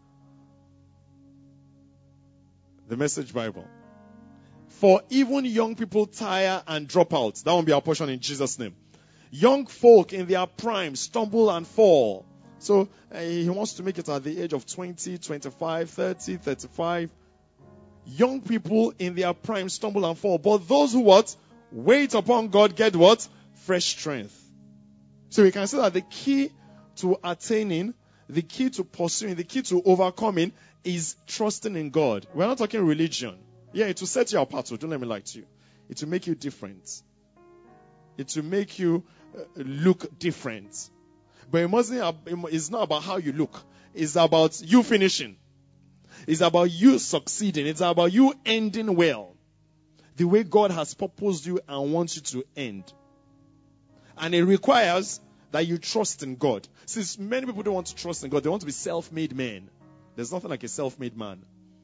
The Message Bible. For even young people tire and drop out. That won't be our portion in Jesus' name. Young folk in their prime stumble and fall. So uh, he wants to make it at the age of twenty, twenty-five, thirty, thirty-five. Young people in their prime stumble and fall. But those who what? Wait upon God get what? Fresh strength. So we can say that the key to attaining, the key to pursuing, the key to overcoming is trusting in God. We're not talking religion. Yeah, it will set you apart, so don't let me lie to you. It will make you different. It will make you uh, look different. But it mustn't, it's not about how you look. It's about you finishing. It's about you succeeding. It's about you ending well. The way God has purposed you and wants you to end. And it requires that you trust in God. Since many people don't want to trust in God, they want to be self-made men. There's nothing like a self-made man.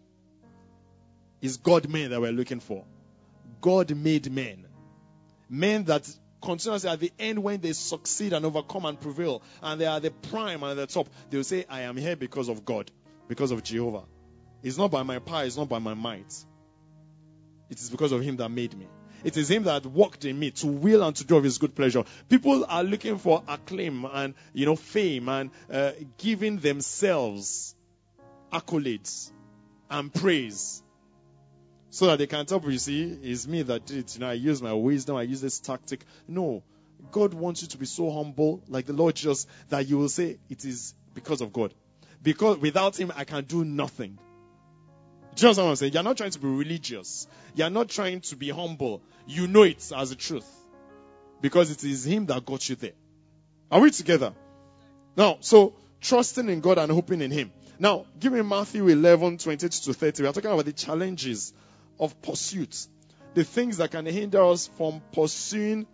It's God-men that we're looking for. God-made men. Men that continuously at the end, when they succeed and overcome and prevail, and they are the prime and the top, they will say, I am here because of God, because of Jehovah. It's not by my power, it's not by my might. It is because of Him that made me. It is Him that worked in me to will and to do of His good pleasure. People are looking for acclaim and, you know, fame and uh, giving themselves accolades and praise. So that they can tell people, you see, it's me that did it. You know, I use my wisdom, I use this tactic. No. God wants you to be so humble, like the Lord Jesus, that you will say, it is because of God. Because without Him, I can do nothing. Do you understand what I'm saying? You're not trying to be religious. You're not trying to be humble. You know it as the truth. Because it is Him that got you there. Are we together? Now, so, trusting in God and hoping in Him. Now, give me Matthew eleven, twenty-eight to thirty. We are talking about the challenges of pursuit. The things that can hinder us from pursuing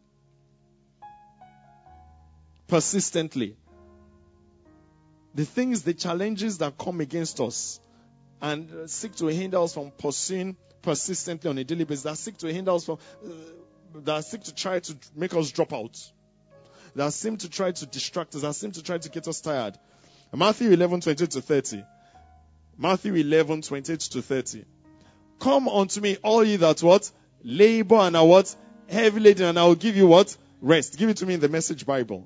persistently. The things, the challenges that come against us and seek to hinder us from pursuing persistently on a daily basis, that seek to hinder us from, uh, that seek to try to make us drop out, that seem to try to distract us, that seem to try to get us tired. Matthew eleven, twenty-eight to thirty. Matthew eleven, twenty-eight to thirty. Come unto me, all ye that what? Labor and are what? Heavy laden, and I will give you what? Rest. Give it to me in the Message Bible.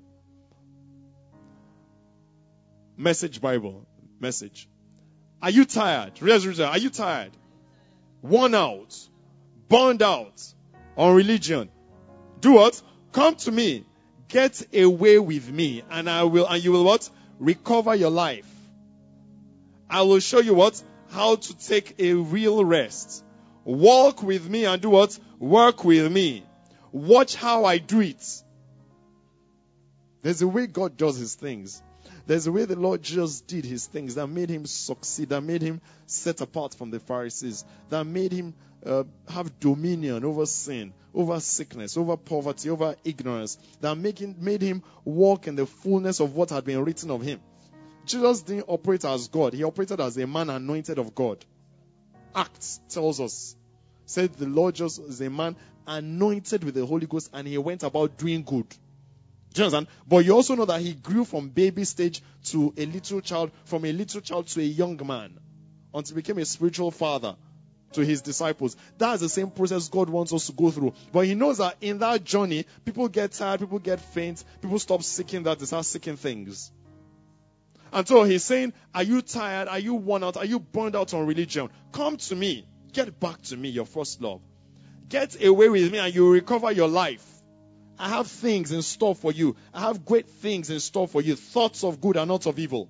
Message Bible. Message. Are you tired? Are you tired? Worn out? Burned out? On religion? Do what? Come to me. Get away with me, and I will, and you will what? Recover your life. I will show you what? How to take a real rest. Walk with me and do what? Work with me. Watch how I do it. There's a way God does His things. There's a way the Lord just did his things that made him succeed, that made him set apart from the Pharisees, that made him uh, have dominion over sin, over sickness, over poverty, over ignorance, that make him, made him walk in the fullness of what had been written of him. Jesus didn't operate as God. He operated as a man anointed of God. Acts tells us, said the Lord just is a man anointed with the Holy Ghost, and he went about doing good. Do you understand? But you also know that he grew from baby stage to a little child, from a little child to a young man, until he became a spiritual father to his disciples. That's the same process God wants us to go through. But he knows that in that journey, people get tired, people get faint, people stop seeking that, they start seeking things. And so he's saying, are you tired? Are you worn out? Are you burned out on religion? Come to me. Get back to me, your first love. Get away with me and you will recover your life. I have things in store for you. I have great things in store for you. Thoughts of good and not of evil.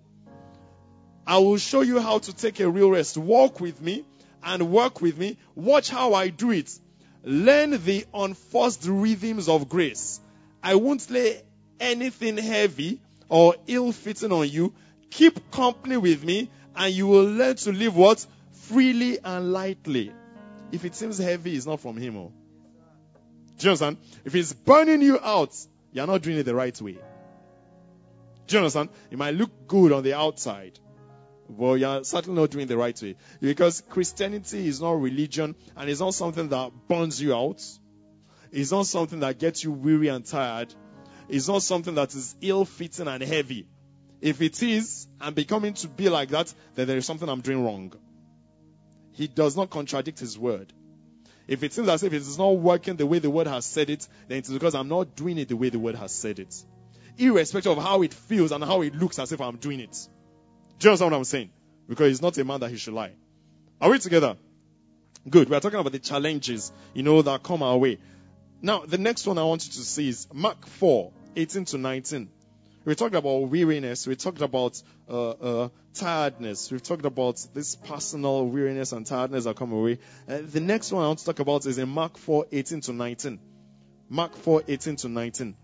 I will show you how to take a real rest. Walk with me and work with me. Watch how I do it. Learn the unforced rhythms of grace. I won't lay anything heavy or ill-fitting on you. Keep company with me and you will learn to live what? Freely and lightly. If it seems heavy, it's not from him. Oh. Do you understand? If it's burning you out, you're not doing it the right way. Do you understand? It might look good on the outside, but you're certainly not doing it the right way. Because Christianity is not religion, and it's not something that burns you out. It's not something that gets you weary and tired. It's not something that is ill-fitting and heavy. If it is, and becoming to be like that, then there is something I'm doing wrong. He does not contradict his word. If it seems as if it is not working the way the word has said it, then it is because I'm not doing it the way the word has said it. Irrespective of how it feels and how it looks as if I'm doing it. Do you understand what I'm saying? Because he's not a man that he should lie. Are we together? Good. We are talking about the challenges, you know, that come our way. Now, the next one I want you to see is Mark four, eighteen to nineteen. We talked about weariness. We talked about uh, uh, tiredness. We've talked about this personal weariness and tiredness that come away. Uh, the next one I want to talk about is in Mark four, eighteen to nineteen. Mark four, eighteen to nineteen.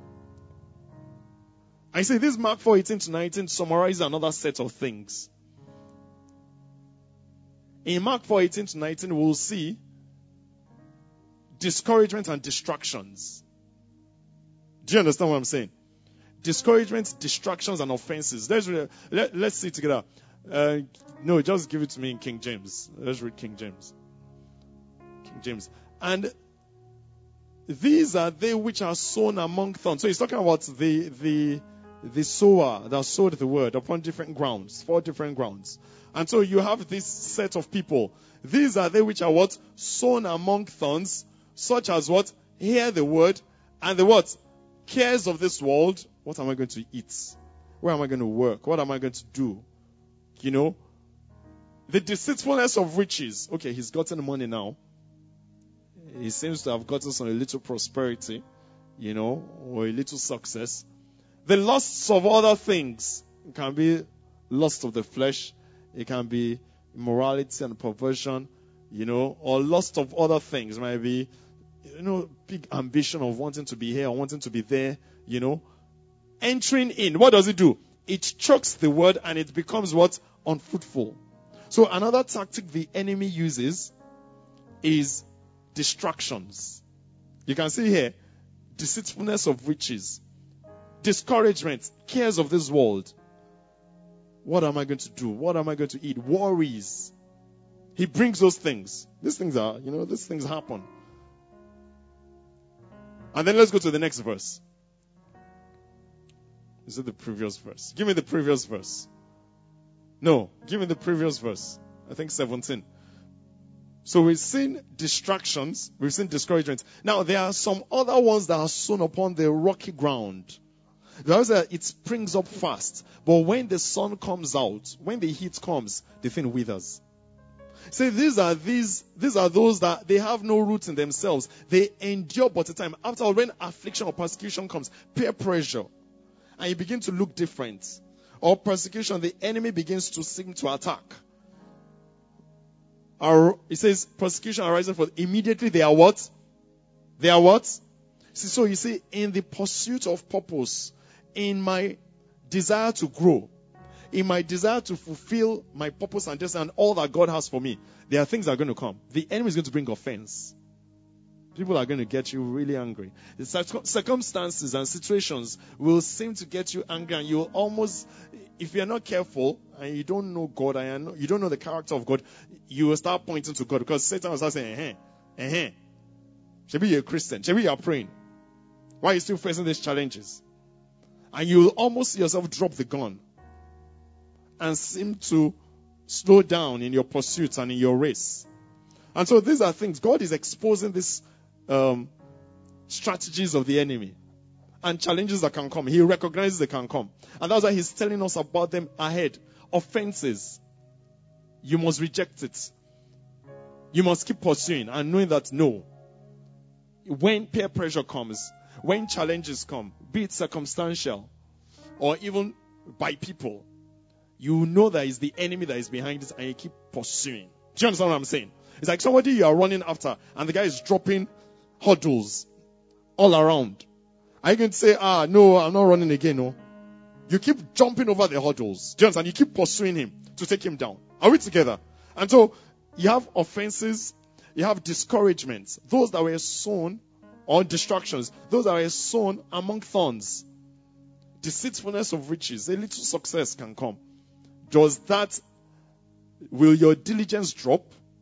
I say this Mark four, eighteen to nineteen summarizes another set of things. In Mark four, eighteen to nineteen, we'll see discouragement and distractions. Do you understand what I'm saying? Discouragement, distractions, and offenses. Let's read, let, let's see together. Uh, no, just give it to me in King James. Let's read King James. King James. And these are they which are sown among thorns. So he's talking about the the the sower that sowed the word upon different grounds, four different grounds. And so you have this set of people. These are they which are what? Sown among thorns, such as what? Hear the word, and the what? Cares of this world. What am I going to eat? Where am I going to work? What am I going to do? You know? The deceitfulness of riches. Okay, he's gotten money now. He seems to have gotten some a little prosperity, you know, or a little success. The lusts of other things. It can be lust of the flesh. It can be immorality and perversion, you know, or lust of other things. It might be, you know, big ambition of wanting to be here or wanting to be there, you know. Entering in, what does it do? It chokes the word and it becomes what? Unfruitful. So another tactic the enemy uses is distractions. You can see here, deceitfulness of riches, discouragement, cares of this world. What am I going to do? What am I going to eat? Worries. He brings those things. These things are, you know, these things happen. And then let's go to the next verse. Is it the previous verse? Give me the previous verse. No, give me the previous verse. I think seventeen. So we've seen distractions. We've seen discouragement. Now there are some other ones that are sown upon the rocky ground. That it springs up fast. But when the sun comes out, when the heat comes, the thing withers. See, these are these these are those that they have no roots in themselves. They endure but a time. After all, when affliction or persecution comes, peer pressure, and you begin to look different, or persecution, the enemy begins to seek to attack. Or it says persecution arises for immediately they are what? They are what? See, so you see, in the pursuit of purpose, in my desire to grow, in my desire to fulfill my purpose and destiny and all that God has for me, there are things that are going to come. The enemy is going to bring offense. People are going to get you really angry. The circumstances and situations will seem to get you angry, and you'll almost, if you're not careful and you don't know God and you don't know the character of God, you will start pointing to God, because Satan will start saying, eh, eh, eh. Maybe you're a Christian. Maybe you're praying. Why are you still facing these challenges? And you'll almost see yourself drop the gun and seem to slow down in your pursuits and in your race. And so these are things. God is exposing these um, strategies of the enemy and challenges that can come. He recognizes they can come. And that's why he's telling us about them ahead. Offenses. You must reject it. You must keep pursuing and knowing that no. When peer pressure comes, when challenges come, be it circumstantial or even by people, you know that it's the enemy that is behind it, and you keep pursuing. Do you understand what I'm saying? It's like somebody you are running after, and the guy is dropping hurdles all around. Are you going to say, ah, no, I'm not running again, no? You keep jumping over the hurdles. Do you understand? You keep pursuing him to take him down. Are we together? And so, you have offenses, you have discouragements, those that were sown, or distractions, those that were sown among thorns. Deceitfulness of riches, a little success can come. Does that, will your diligence drop?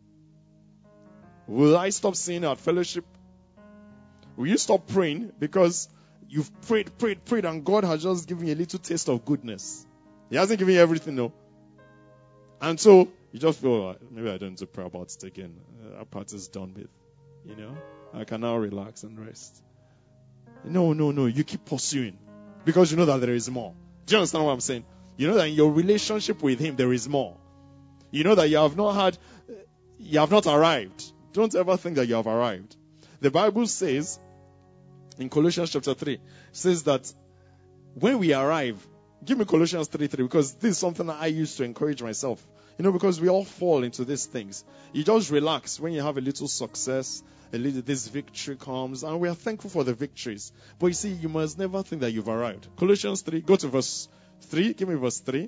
Will I stop seeing you at fellowship? Will you stop praying because you've prayed, prayed, prayed, and God has just given you a little taste of goodness? He hasn't given you everything, no. And so, you just feel, oh, maybe I don't need to pray about it again. Uh, our part is done with. You know? I can now relax and rest. No, no, no. You keep pursuing. Because you know that there is more. Do you understand what I'm saying? You know that in your relationship with Him, there is more. You know that you have not had, you have not arrived. Don't ever think that you have arrived. The Bible says, in Colossians chapter three, says that when we arrive, give me Colossians three three, because this is something that I used to encourage myself. You know, because we all fall into these things. You just relax when you have a little success, a little, this victory comes, and we are thankful for the victories. But you see, you must never think that you've arrived. Colossians three, go to verse three. Give me verse three.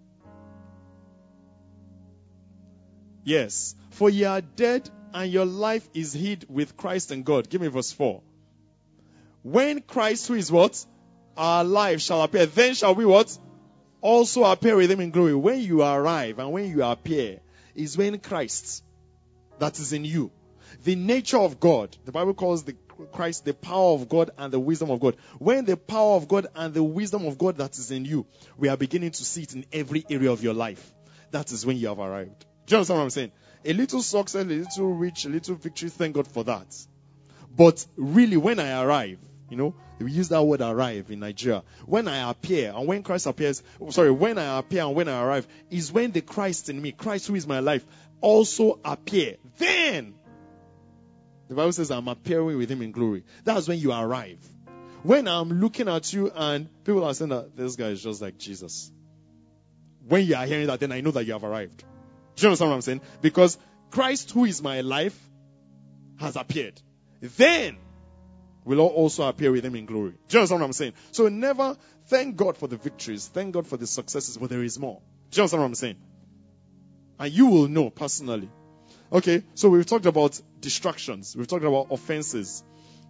Yes. For ye are dead, and your life is hid with Christ in God. Give me verse four. When Christ, who is what? Our life shall appear, then shall we what? Also appear with Him in glory. When you arrive and when you appear, is when Christ that is in you. The nature of God, the Bible calls the Christ the power of God and the wisdom of God. When the power of God and the wisdom of God that is in you, we are beginning to see it in every area of your life. That is when you have arrived. Do you understand what I'm saying? A little success, a little rich, a little victory, thank God for that. But really, when I arrive, you know, we use that word arrive in Nigeria. When I appear and when Christ appears, sorry, when I appear and when I arrive, is when the Christ in me, Christ who is my life, also appear. Then, the Bible says I'm appearing with Him in glory. That's when you arrive. When I'm looking at you and people are saying that this guy is just like Jesus. When you are hearing that, then I know that you have arrived. Do you understand what I'm saying? Because Christ who is my life has appeared. Then, will also appear with Him in glory. Do you understand what I'm saying? So never, thank God for the victories, thank God for the successes, but there is more. Do you understand what I'm saying? And you will know personally. Okay, so we've talked about distractions. We've talked about offenses.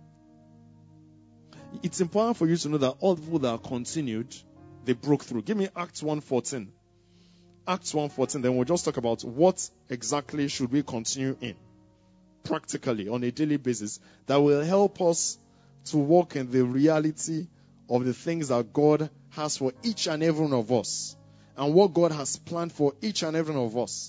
It's important for you to know that all the people that are continued, they broke through. Give me Acts one fourteen. Acts one fourteen, then we'll just talk about what exactly should we continue in. Practically, on a daily basis, that will help us to walk in the reality of the things that God has for each and every one of us. And what God has planned for each and every one of us.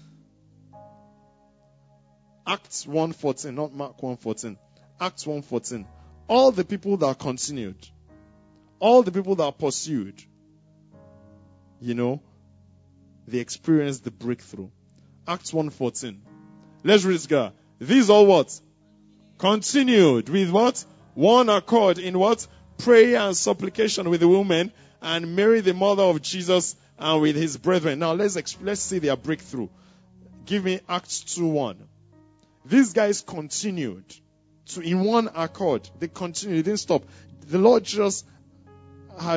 Acts one fourteen, not Mark one fourteen. Acts one fourteen. All the people that continued, all the people that pursued, you know, they experienced the breakthrough. Acts one fourteen. Let's read this guy. These all what? Continued with what? One accord in what? Prayer and supplication with the woman and Mary the mother of Jesus and with his brethren. Now let's exp- let's see their breakthrough. Give me Acts two one. These guys continued to in one accord. They continued. They didn't stop. The Lord just had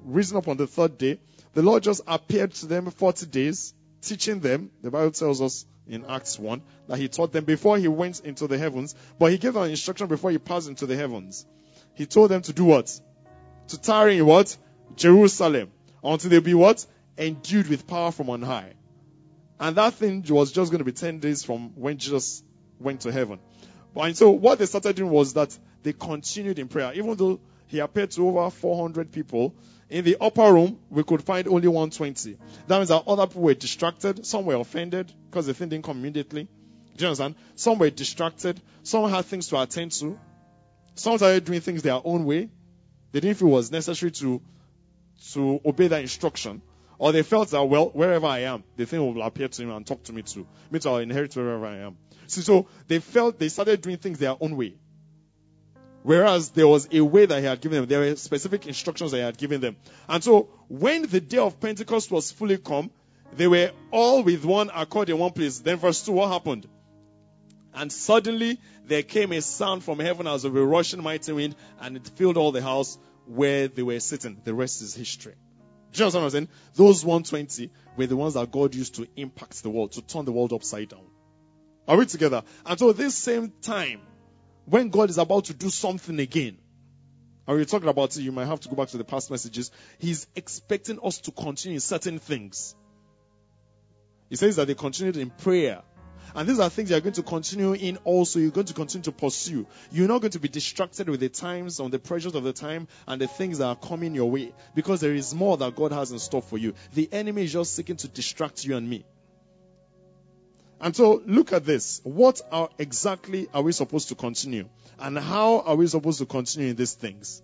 risen up on the third day, the Lord just appeared to them forty days, teaching them. The Bible tells us in Acts one that he taught them before he went into the heavens, but he gave them instruction before he passed into the heavens. He told them to do what? To tarry in what? Jerusalem. Until they be what? Endued with power from on high. And that thing was just going to be ten days from when Jesus went to heaven. And so what they started doing was that they continued in prayer. Even though he appeared to over four hundred people, in the upper room, we could find only one hundred twenty. That means that other people were distracted. Some were offended because the thing didn't come immediately. Do you understand? Some were distracted. Some had things to attend to. Some started doing things their own way. They didn't feel it was necessary to, to obey that instruction. Or they felt that, well, wherever I am, the thing will appear to me and talk to me too. Me too, I'll inherit wherever I am. So, so they felt they started doing things their own way. Whereas there was a way that he had given them. There were specific instructions that he had given them. And so when the day of Pentecost was fully come, they were all with one accord in one place. Then verse two, what happened? And suddenly there came a sound from heaven as of a rushing mighty wind, and it filled all the house where they were sitting. The rest is history. Do you understand what I'm saying? Those one hundred twenty were the ones that God used to impact the world, to turn the world upside down. Are we together? And so this same time, when God is about to do something again, and we're talking about it, you might have to go back to the past messages, he's expecting us to continue in certain things. He says that they continued in prayer. And these are things you're going to continue in also. You're going to continue to pursue. You're not going to be distracted with the times, on the pressures of the time, and the things that are coming your way. Because there is more that God has in store for you. The enemy is just seeking to distract you and me. And so, look at this. What are exactly are we supposed to continue? And how are we supposed to continue in these things?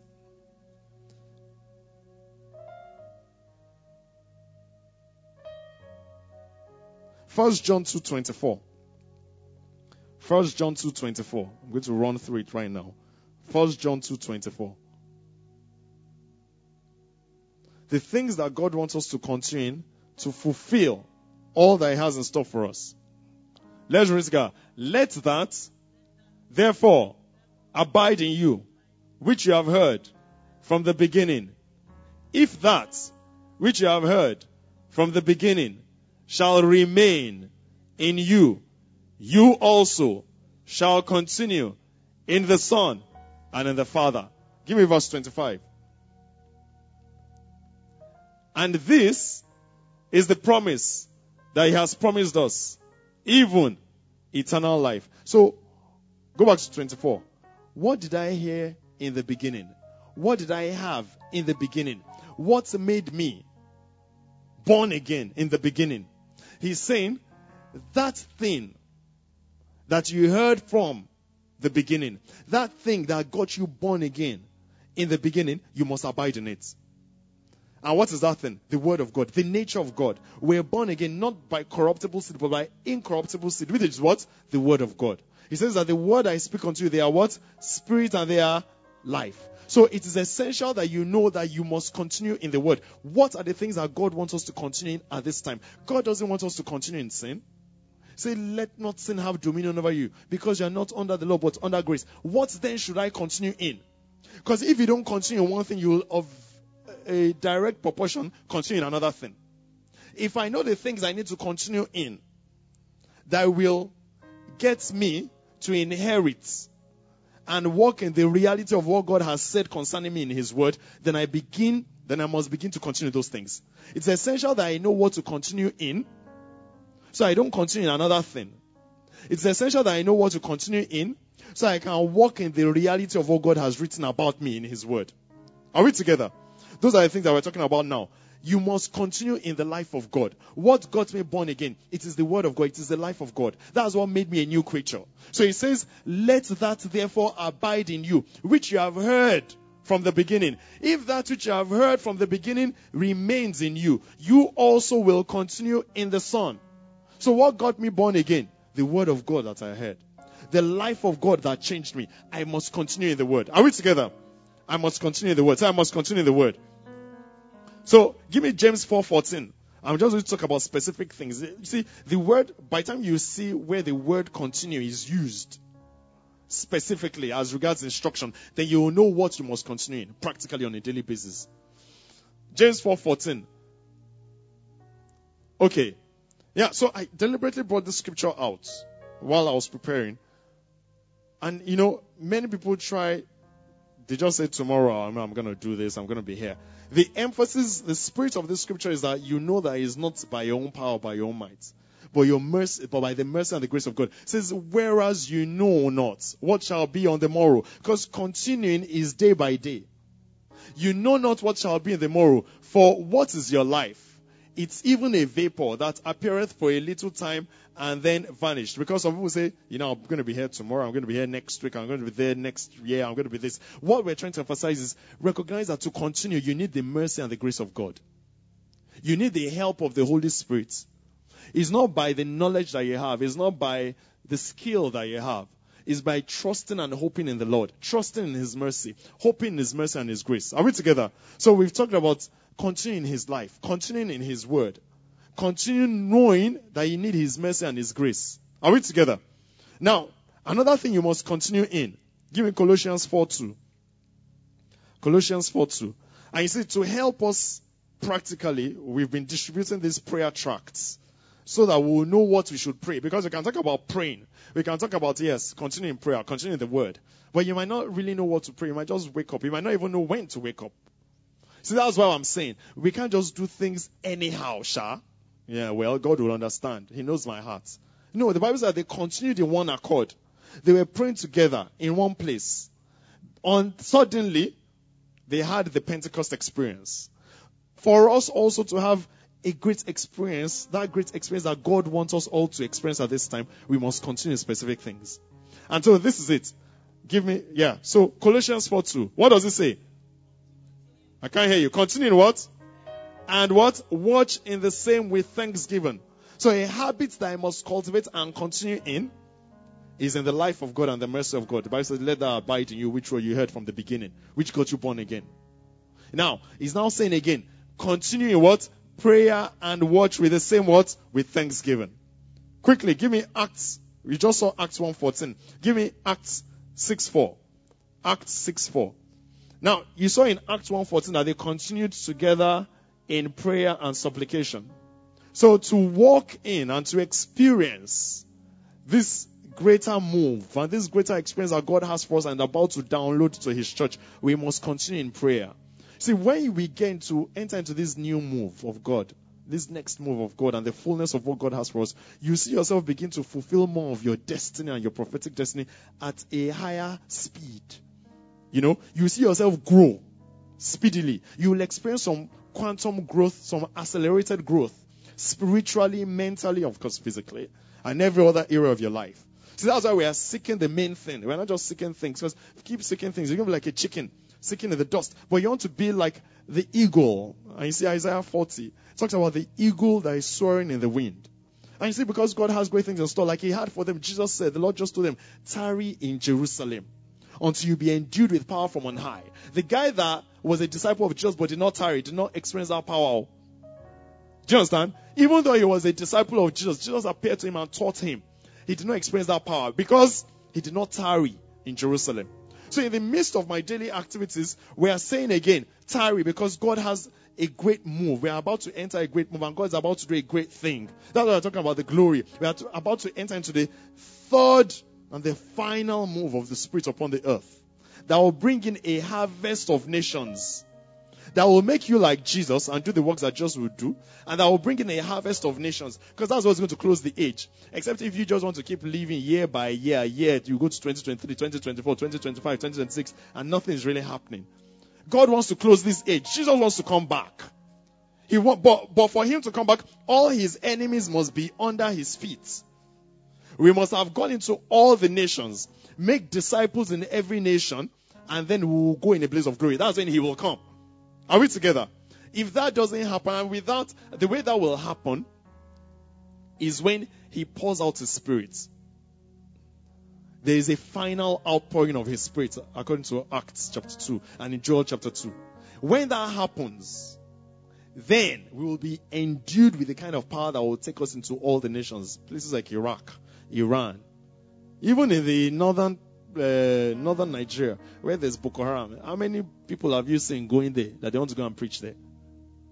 First John two twenty-four. First John two twenty-four. I'm going to run through it right now. First John two twenty-four. The things that God wants us to continue in to fulfill all that he has in store for us. Let's read together. Let that, therefore, abide in you, which you have heard from the beginning. If that, which you have heard from the beginning, shall remain in you, you also shall continue in the Son and in the Father. Give me verse twenty-five. And this is the promise that he has promised us, even eternal life. So, go back to twenty-four. What did I hear in the beginning? What did I have in the beginning? What made me born again in the beginning? He's saying, that thing that you heard from the beginning, that thing that got you born again in the beginning, you must abide in it. And what is that thing? The word of God, the nature of God. We're born again not by corruptible seed, but by incorruptible seed, which is what? The word of God. He says that the word I speak unto you, they are what? Spirit and they are life. So it is essential that you know that you must continue in the word. What are the things that God wants us to continue in at this time? God doesn't want us to continue in sin. Say, let not sin have dominion over you, because you are not under the law, but under grace. What then should I continue in? Because if you don't continue in one thing, you will of a direct proportion continue in another thing. If I know the things I need to continue in that will get me to inherit and walk in the reality of what God has said concerning me in his word, then I begin, then I must begin to continue those things. It's essential that I know what to continue in, so I don't continue in another thing. It's essential that I know what to continue in, so I can walk in the reality of what God has written about me in his word. Are we together? Those are the things that we're talking about now. You must continue in the life of God. What got me born again? It is the word of God. It is the life of God. That's what made me a new creature. So he says, let that therefore abide in you, which you have heard from the beginning. If that which you have heard from the beginning remains in you, you also will continue in the Son. So what got me born again? The word of God that I heard. The life of God that changed me. I must continue in the word. Are we together? I must continue in the word. So I must continue in the word. So, give me James four fourteen. I'm just going to talk about specific things. You see, the word, by the time you see where the word continue is used, specifically as regards instruction, then you will know what you must continue in, practically on a daily basis. James four fourteen. Okay. Yeah, so I deliberately brought this scripture out while I was preparing. And, you know, many people try, they just say tomorrow, I'm, I'm going to do this, I'm going to be here. The emphasis, the spirit of this scripture is that you know that it's not by your own power, by your own might, but your mercy, but by the mercy and the grace of God. It says, whereas you know not what shall be on the morrow, because continuing is day by day. You know not what shall be in the morrow, for what is your life? It's even a vapor that appeareth for a little time and then vanished. Because some people say, you know, I'm going to be here tomorrow, I'm going to be here next week, I'm going to be there next year, I'm going to be this. What we're trying to emphasize is recognize that to continue, you need the mercy and the grace of God. You need the help of the Holy Spirit. It's not by the knowledge that you have. It's not by the skill that you have. It's by trusting and hoping in the Lord. Trusting in His mercy. Hoping in His mercy and His grace. Are we together? So we've talked about continuing His life. Continuing in His word. Continuing knowing that you need His mercy and His grace. Are we together? Now, another thing you must continue in. Give me Colossians four two. Colossians four two. And you see, to help us practically, we've been distributing these prayer tracts so that we will know what we should pray. Because we can talk about praying. We can talk about, yes, continuing prayer, continuing the word. But you might not really know what to pray. You might just wake up. You might not even know when to wake up. See, that's why I'm saying we can't just do things anyhow, Sha. Yeah, well, God will understand. He knows my heart. No, the Bible says they continued in one accord. They were praying together in one place. On suddenly, they had the Pentecost experience. For us also to have a great experience, that great experience that God wants us all to experience at this time, we must continue specific things. And so this is it. Give me, yeah. So Colossians four two. What does it say? I can't hear you. Continue in what? And what? Watch in the same with thanksgiving. So a habit that I must cultivate and continue in is in the life of God and the mercy of God. The Bible says, let that abide in you, which were you heard from the beginning, which got you born again. Now, he's now saying again, continue in what? Prayer and watch with the same what? With thanksgiving. Quickly, give me Acts. We just saw Acts one fourteen. Give me Acts six four. Acts six four. Now, you saw in Acts one fourteen that they continued together in prayer and supplication. So to walk in and to experience this greater move and this greater experience that God has for us and about to download to His church, we must continue in prayer. See, when we get to enter into this new move of God, this next move of God and the fullness of what God has for us, you see yourself begin to fulfill more of your destiny and your prophetic destiny at a higher speed. You know, you see yourself grow speedily. You will experience some quantum growth, some accelerated growth, spiritually, mentally, of course, physically, and every other area of your life. So that's why we are seeking the main thing. We're not just seeking things, because if you keep seeking things, you're going to be like a chicken seeking in the dust. But you want to be like the eagle. And you see Isaiah forty. It talks about the eagle that is soaring in the wind. And you see, because God has great things in store, like He had for them, Jesus said, the Lord just told them, tarry in Jerusalem until you be endued with power from on high. The guy that was a disciple of Jesus but did not tarry, did not experience that power. Do you understand? Even though he was a disciple of Jesus, Jesus appeared to him and taught him. He did not experience that power because he did not tarry in Jerusalem. So in the midst of my daily activities, we are saying again, tarry, because God has a great move. We are about to enter a great move, and God is about to do a great thing. That's what we're talking about, the glory. We are to, about to enter into the third and the final move of the Spirit upon the earth that will bring in a harvest of nations, that will make you like Jesus and do the works that Jesus would do, and that will bring in a harvest of nations, because that's what's going to close the age. Except if you just want to keep living year by year, year, you go to twenty twenty-three, twenty twenty-four, twenty twenty-five, twenty twenty-six, and nothing is really happening. God wants to close this age. Jesus wants to come back. He want, but, but for Him to come back, all His enemies must be under His feet. We must have gone into all the nations, make disciples in every nation, and then we will go in a blaze of glory. That's when He will come. Are we together? If that doesn't happen, and without, the way that will happen is when He pours out His Spirit. There is a final outpouring of His Spirit according to Acts chapter two and in Joel chapter two. When that happens, then we will be endued with the kind of power that will take us into all the nations, places like Iraq, Iran, even in the northern uh, northern Nigeria, where there's Boko Haram. How many people have you seen going there that they want to go and preach there?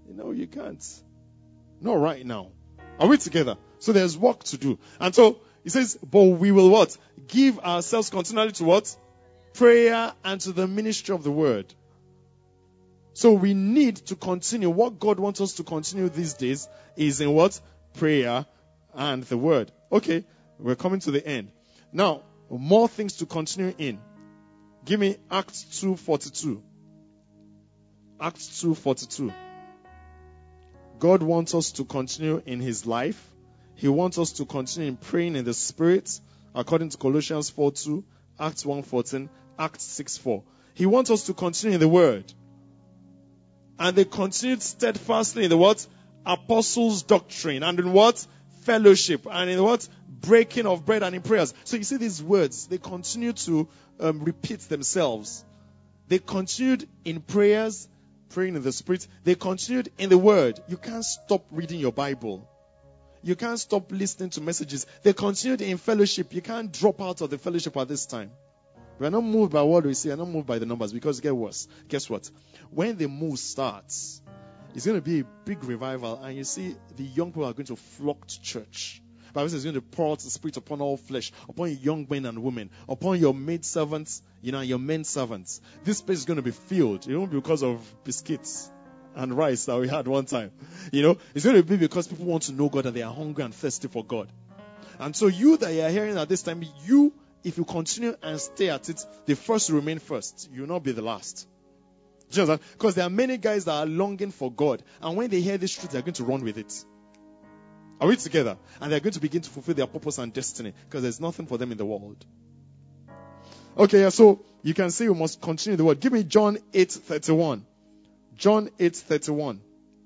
No, you can't. Not right now. Are we together? So there's work to do. And so he says, but we will what? Give ourselves continually to what? Prayer and to the ministry of the word. So we need to continue. What God wants us to continue these days is in what? Prayer and the word. Okay, we're coming to the end. Now, more things to continue in. Give me Acts two forty-two. Acts two forty-two. God wants us to continue in his life. He wants us to continue in praying in the Spirit, according to Colossians four two, Acts one fourteen, Acts six four. He wants us to continue in the word. And they continued steadfastly in the what? Apostles' doctrine. And in what? Fellowship. And in what? Breaking of bread and in prayers. So you see these words, they continue to um, repeat themselves. They continued in prayers, praying in the Spirit. They continued in the word. You can't stop reading your Bible. You can't stop listening to messages. They continued in fellowship. You can't drop out of the fellowship at this time. We are not moved by what we see. We are not moved by the numbers, because it gets worse. Guess what? When the move starts, it's going to be a big revival, and you see the young people are going to flock to church. The Bible says it's going to pour out the Spirit upon all flesh, upon young men and women, upon your maid servants, you know, your men servants. This place is going to be filled. It won't be because of biscuits and rice that we had one time. You know, it's going to be because people want to know God and they are hungry and thirsty for God. And so you that you are hearing at this time, you, if you continue and stay at it, the first will remain first. You will not be the last. Do you understand? Because there are many guys that are longing for God, and when they hear this truth, they are going to run with it. Are we together? And they are going to begin to fulfill their purpose and destiny, because there's nothing for them in the world. Okay, yeah, so you can see we must continue the word. Give me John eight thirty-one. John eight thirty-one.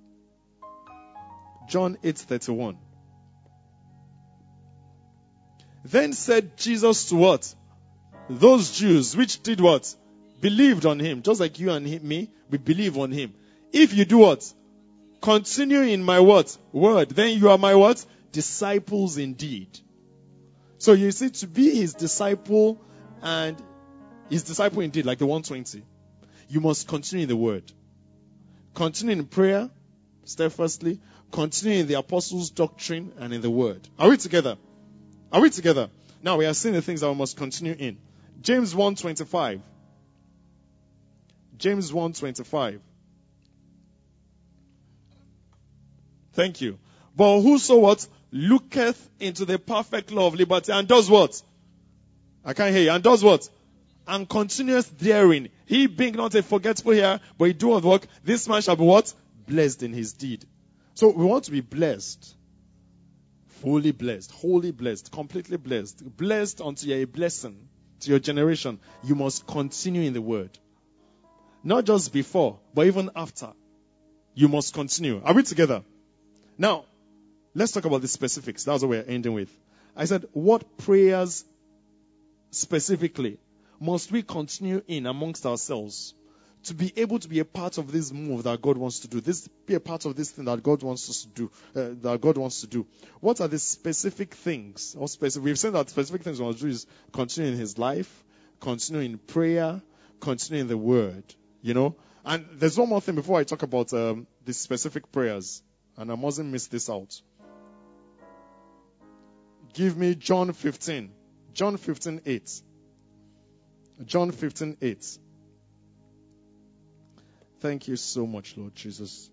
John eight thirty-one. Then said Jesus to what? Those Jews which did what? Believed on him. Just like you and him, me, we believe on him. If you do what? Continue in my what? Word. Then you are my what? Disciples indeed. So you see, to be his disciple and his disciple indeed, like the one twenty, you must continue in the word. Continue in prayer, steadfastly. Continue in the apostles' doctrine and in the word. Are we together? Are we together? Now we are seeing the things that we must continue in. James one twenty-five. James one twenty-five. Thank you. But whoso what? Looketh into the perfect law of liberty and does what? I can't hear you. And does what? And continueth therein. He being not a forgetful here, but he doeth work. This man shall be what? Blessed in his deed. So we want to be blessed. Fully blessed, wholly blessed, completely blessed. Blessed unto you a blessing to your generation. You must continue in the word. Not just before, but even after. You must continue. Are we together? Now, let's talk about the specifics. That's what we're ending with. I said, what prayers specifically must we continue in amongst ourselves to be able to be a part of this move that God wants to do? This be a part of this thing that God wants us to do. Uh, that God wants to do. What are the specific things? Or specific? We've said that specific things we want to do is continue in His life, continue in prayer, continue in the Word. You know. And there's one more thing before I talk about um, the specific prayers, and I mustn't miss this out. Give me John fifteen. John fifteen eight. John fifteen eight. Thank you so much, Lord Jesus.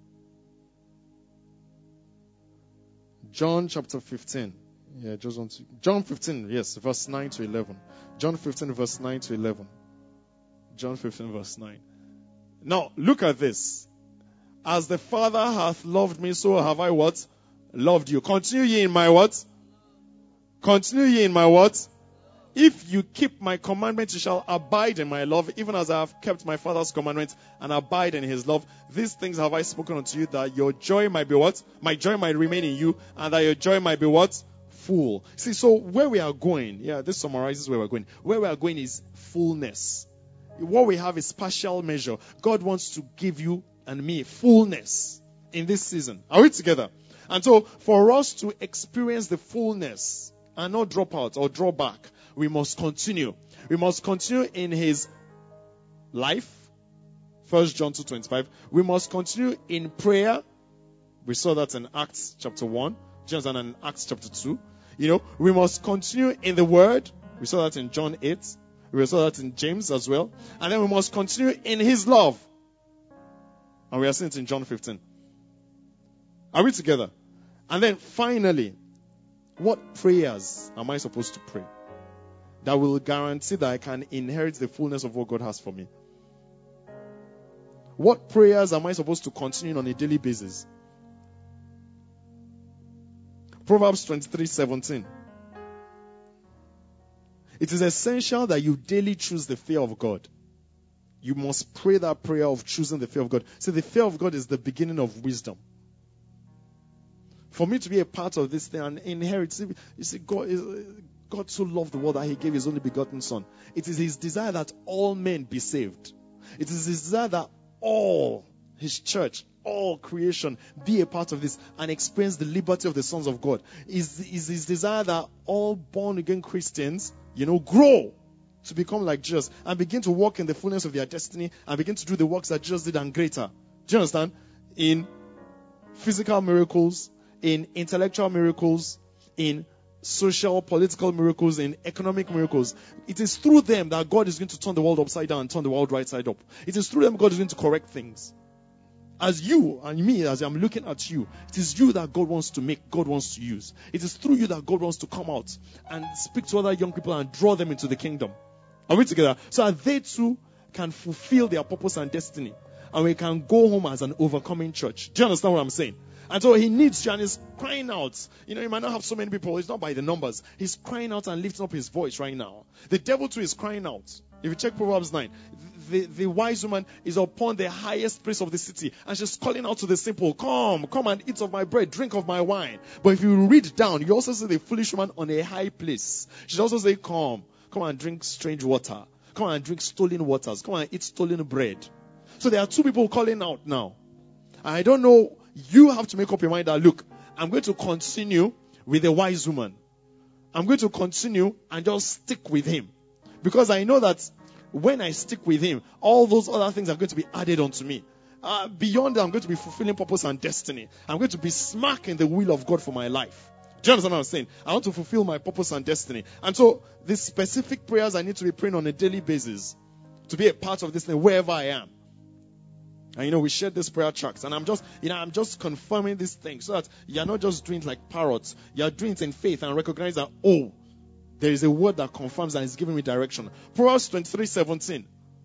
John chapter fifteen. Yeah, just want to. John fifteen, yes, verse nine to eleven. John fifteen, verse nine to eleven. John fifteen, verse nine. Now, look at this. As the Father hath loved me, so have I what? Loved you. Continue ye in my what? Continue ye in my what? If you keep my commandments, you shall abide in my love, even as I have kept my Father's commandments and abide in his love. These things have I spoken unto you, that your joy might be what? My joy might remain in you, and that your joy might be what? Full. See, so where we are going, yeah, this summarizes where we're going. Where we are going is fullness. What we have is partial measure. God wants to give you and me fullness in this season. Are we together? And so, for us to experience the fullness and not drop out or draw back, we must continue. We must continue in his life, First John two twenty-five. We must continue in prayer. We saw that in Acts chapter one. James and in Acts chapter two. You know, we must continue in the word. We saw that in John eight. We saw that in James as well. And then we must continue in his love. And we are seeing it in John fifteen. Are we together? And then finally, what prayers am I supposed to pray that will guarantee that I can inherit the fullness of what God has for me? What prayers am I supposed to continue on a daily basis? Proverbs twenty-three seventeen. It is essential that you daily choose the fear of God. You must pray that prayer of choosing the fear of God. See, the fear of God is the beginning of wisdom. For me to be a part of this thing and inherit, see, you see, God, is, God so loved the world that he gave his only begotten son. It is his desire that all men be saved. It is his desire that all his church, all creation be a part of this and experience the liberty of the sons of God. Is is his desire that all born again Christians, you know, grow to become like Jesus and begin to walk in the fullness of their destiny and begin to do the works that Jesus did and greater. Do you understand? In physical miracles, in intellectual miracles, in social, political miracles, in economic miracles. It is through them that God is going to turn the world upside down and turn the world right side up. It is through them God is going to correct things. As you and me, as I'm looking at you, it is you that God wants to make, God wants to use. It is through you that God wants to come out and speak to other young people and draw them into the kingdom. Are we together? So that they too can fulfill their purpose and destiny. And we can go home as an overcoming church. Do you understand what I'm saying? And so he needs you and he's crying out. You know, he might not have so many people. It's not by the numbers. He's crying out and lifting up his voice right now. The devil too is crying out. If you check Proverbs nine, the, the wise woman is upon the highest place of the city. And she's calling out to the simple, come, come and eat of my bread, drink of my wine. But if you read down, you also see the foolish woman on a high place. She also say, come, come and drink strange water. Come and drink stolen waters. Come and eat stolen bread. So there are two people calling out now. I don't know. You have to make up your mind that, look, I'm going to continue with the wise woman. I'm going to continue and just stick with him. Because I know that when I stick with him, all those other things are going to be added onto me. Uh, beyond that, I'm going to be fulfilling purpose and destiny. I'm going to be smack in the will of God for my life. Do you understand what I'm saying? I want to fulfill my purpose and destiny. And so, the specific prayers I need to be praying on a daily basis to be a part of this thing wherever I am. And you know, we shared this prayer tracks, and I'm just, you know, I'm just confirming this thing so that you're not just doing it like parrots. You're doing it in faith and recognize that, oh, there is a word that confirms and is giving me direction. Proverbs twenty-three seventeen.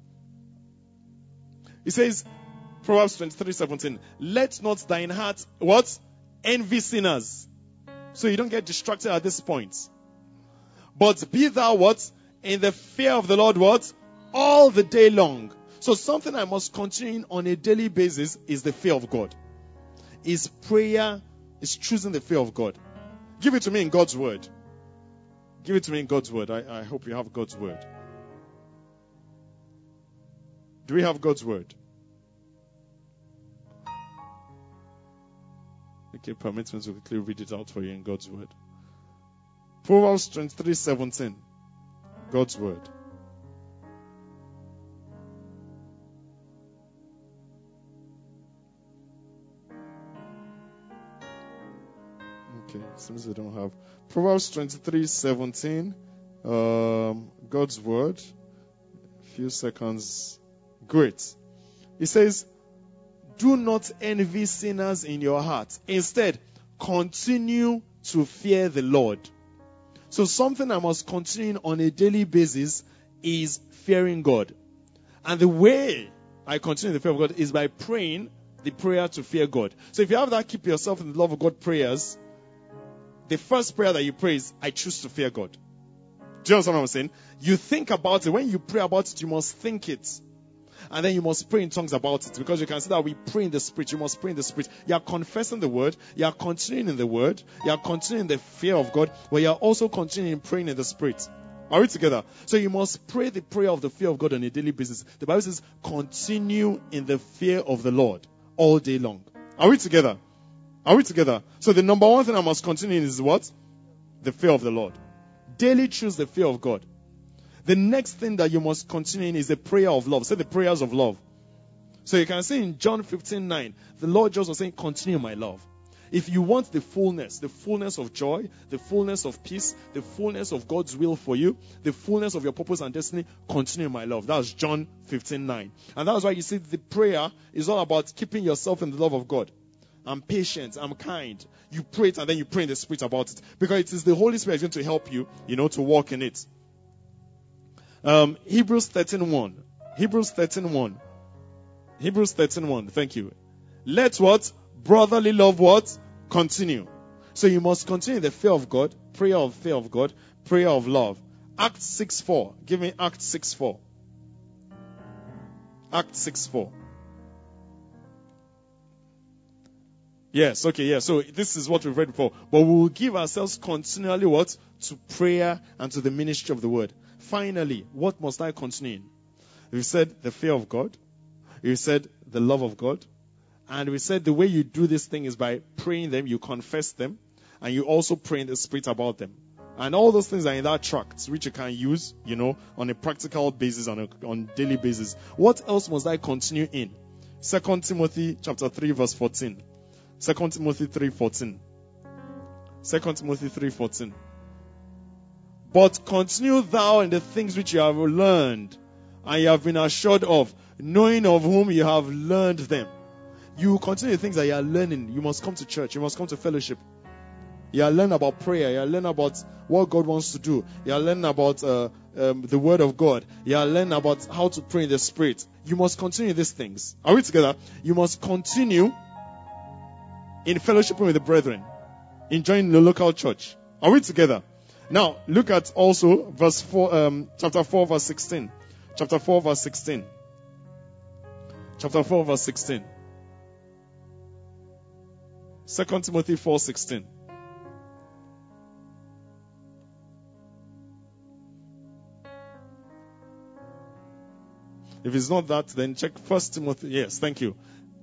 It says, Proverbs twenty-three seventeen, let not thine heart, what? Envy sinners. So you don't get distracted at this point. But be thou what? In the fear of the Lord, what? All the day long. So something I must continue on a daily basis is the fear of God. Is prayer, is choosing the fear of God. Give it to me in God's word. Give it to me in God's word. I, I hope you have God's word. Do we have God's word? Okay, permit me to quickly read it out for you in God's word. Proverbs twenty-three seventeen. God's word. Okay, seems they don't have. Proverbs twenty-three seventeen. Um, God's word. A few seconds. Great. It says, do not envy sinners in your heart. Instead, continue to fear the Lord. So something I must continue on a daily basis is fearing God. And the way I continue the fear of God is by praying the prayer to fear God. So if you have that, keep yourself in the love of God prayers, the first prayer that you pray is, I choose to fear God. Do you understand what I'm saying? You think about it. When you pray about it, you must think it. And then you must pray in tongues about it. Because you can see that we pray in the Spirit. You must pray in the Spirit. You are confessing the word. You are continuing in the word. You are continuing the fear of God. But you are also continuing praying in the Spirit. Are we together? So you must pray the prayer of the fear of God on a daily basis. The Bible says, continue in the fear of the Lord all day long. Are we together? Are we together? So the number one thing I must continue in is what? The fear of the Lord. Daily choose the fear of God. The next thing that you must continue in is the prayer of love. Say the prayers of love. So you can see in John fifteen nine, the Lord just was saying, continue my love. If you want the fullness, the fullness of joy, the fullness of peace, the fullness of God's will for you, the fullness of your purpose and destiny, continue my love. That's John fifteen nine. And that's why you see the prayer is all about keeping yourself in the love of God. I'm patient, I'm kind. You pray it and then you pray in the Spirit about it. Because it is the Holy Spirit going to help you, you know, to walk in it. Um, Hebrews thirteen one. Hebrews thirteen one. Hebrews thirteen one. Thank you. Let what? Brotherly love what? Continue. So you must continue the fear of God, prayer of fear of God, prayer of love. Acts six four. Give me Acts six four. Acts six four. Yes, okay, yeah. So this is what we've read before. But we will give ourselves continually what? To prayer and to the ministry of the word. Finally, what must I continue in? We said the fear of God. We said the love of God. And we said the way you do this thing is by praying them, you confess them, and you also pray in the Spirit about them. And all those things are in that tract, which you can use, you know, on a practical basis, on a on daily basis. What else must I continue in? Second Timothy chapter three, verse fourteen. Second Timothy three fourteen. Second Timothy three fourteen. But continue thou in the things which you have learned, and you have been assured of, knowing of whom you have learned them. You continue the things that you are learning. You must come to church. You must come to fellowship. You are learning about prayer. You are learning about what God wants to do. You are learning about uh, um, the Word of God. You are learning about how to pray in the Spirit. You must continue these things. Are we together? You must continue in fellowshiping with the brethren, in joining the local church. Are we together? Now, look at also verse four, um, chapter four, verse sixteen. Chapter four, verse sixteen. Chapter four, verse sixteen. Second Timothy four sixteen. If it's not that, then check First Timothy. Yes, thank you.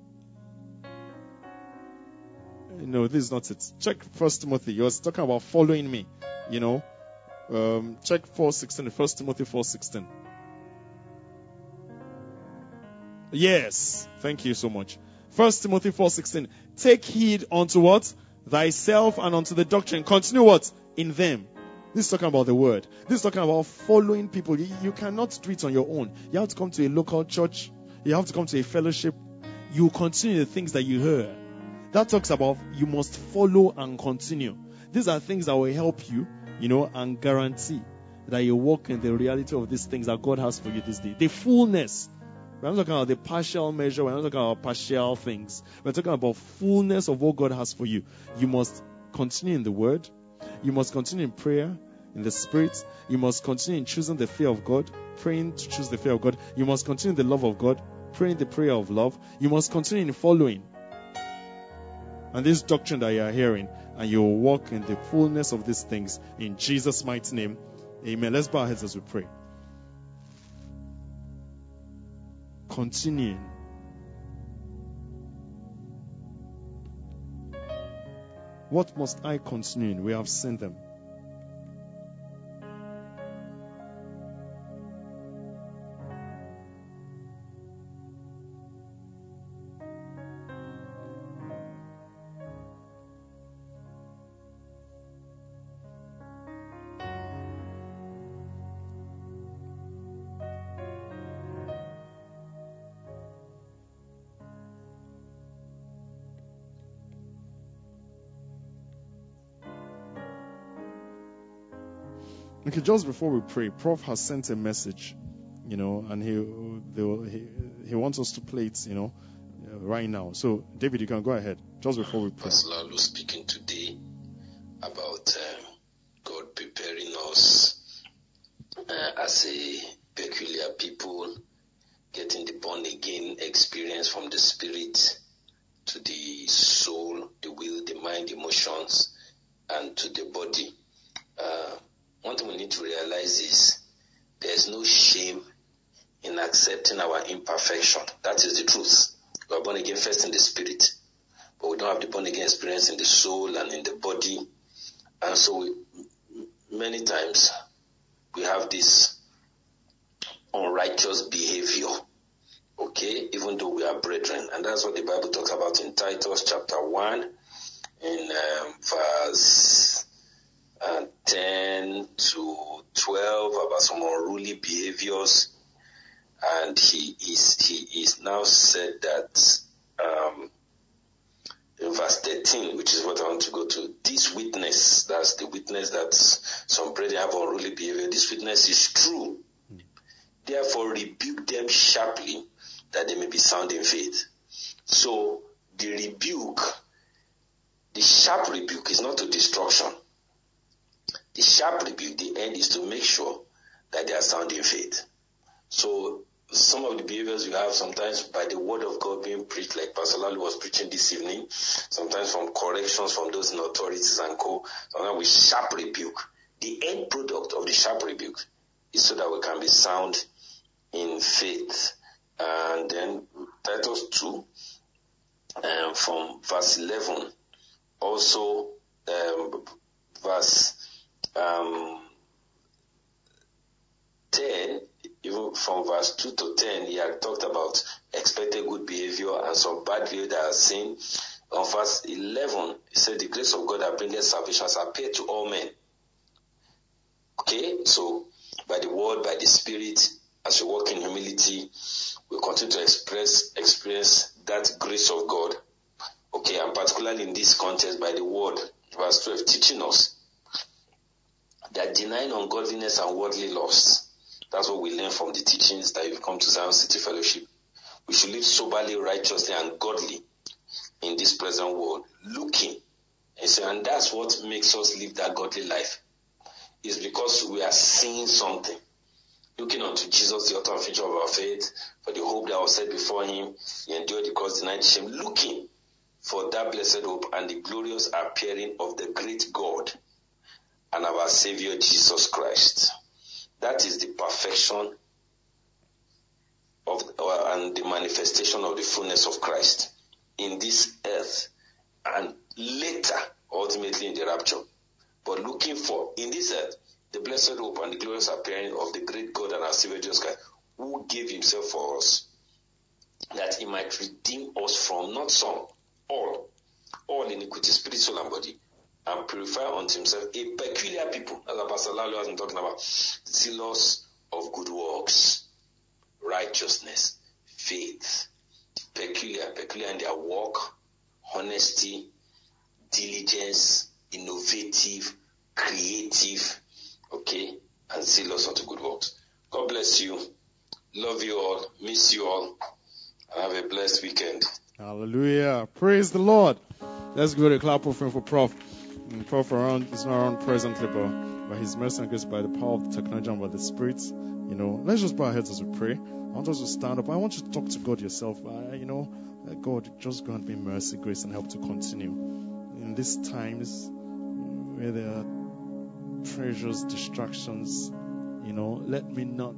No, this is not it. Check First Timothy. You're talking about following me. You know, um, check four sixteen. First Timothy four sixteen. Yes, thank you so much. First Timothy four sixteen. Take heed unto what? Thyself and unto the doctrine. Continue what? In them. This is talking about the word. This is talking about following people. You, you cannot do it on your own. You have to come to a local church. You have to come to a fellowship. You continue the things that you heard. That talks about you must follow and continue. These are things that will help you, you know, and guarantee that you walk in the reality of these things that God has for you this day. The fullness. We're not talking about the partial measure. We're not talking about partial things. We're talking about fullness of what God has for you. You must continue in the word. You must continue in prayer, in the Spirit. You must continue in choosing the fear of God, praying to choose the fear of God. You must continue in the love of God, praying the prayer of love. You must continue in following. And this doctrine that you are hearing, and you will walk in the fullness of these things in Jesus' mighty name. Amen. Let's bow our heads as we pray. Continuing. What must I continue in? We have seen them. Okay, just before we pray, Prof has sent a message, you know, and he he, he wants us to play it, you know, right now. So, David, you can go ahead, just before we pray. Pastor Lalo speaking today about um, God preparing us uh, as a peculiar people, getting the born again experience from the spirit to the soul, the will, the mind, emotions, and to the body. Uh, One thing we need to realize is there's no shame in accepting our imperfection. That is the truth. We are born again first in the spirit, but we don't have the born again experience in the soul and in the body. And so we, many times we have this unrighteous behavior Okay, even though we are brethren. And that's what the Bible talks about in Titus chapter one, in um, verse uh, ten to twelve, about some unruly behaviors. And he is he is now said that um, in verse thirteen, which is what I want to go to, this witness, that's the witness that some brethren have unruly behavior, this witness is true. Therefore rebuke them sharply, that they may be sound in faith. So the rebuke, the sharp rebuke is not to destruction. The sharp rebuke, the end is to make sure that they are sound in faith. So some of the behaviors you have sometimes by the word of God being preached, like Pastor Lally was preaching this evening, sometimes from corrections from those in authorities and co, sometimes with sharp rebuke. The end product of the sharp rebuke is so that we can be sound in faith. And then Titus two, um, from verse eleven, also um, verse um, ten, even from verse two to ten, he had talked about expected good behavior and some bad behavior that are seen. On verse eleven, he said, the grace of God that bringeth salvation has appeared to all men. Okay, so by the word, by the Spirit, as we walk in humility, we continue to express, experience that grace of God. Okay, and particularly in this context, by the word, verse twelve, teaching us that denying ungodliness and worldly lusts, that's what we learn from the teachings that you've come to Zion City Fellowship. We should live soberly, righteously, and godly in this present world, looking. And, so, and that's what makes us live that godly life. It's because we are seeing something. Looking unto Jesus, the author and finisher of our faith, for the hope that was set before him, he endured the cross, denied shame, looking for that blessed hope and the glorious appearing of the great God and of our Savior Jesus Christ. That is the perfection of uh, and the manifestation of the fullness of Christ in this earth, and later, ultimately in the rapture. But looking for, in this earth, the blessed hope and the glorious appearing of the great God and our Savior Jesus Christ, who gave himself for us, that he might redeem us from not some, all, all iniquity, spirit, soul, and body, and purify unto himself a peculiar people, as Pastor Lalo has been talking about, zealous of good works, righteousness, faith, peculiar, peculiar in their walk, honesty, diligence, innovative, creative, okay, and zealous unto good works. God bless you. Love you all. Miss you all. And have a blessed weekend. Hallelujah. Praise the Lord. Let's give it a clap offering for Prof. And Prof around is not around presently, but by his mercy and grace, by the power of the technology and by the Spirit, you know, let's just bow our heads as we pray. I want us to stand up. I want you to talk to God yourself. I, you know, God, just grant me mercy, grace, and help to continue. In these times where there are treasures, distractions, you know, let me not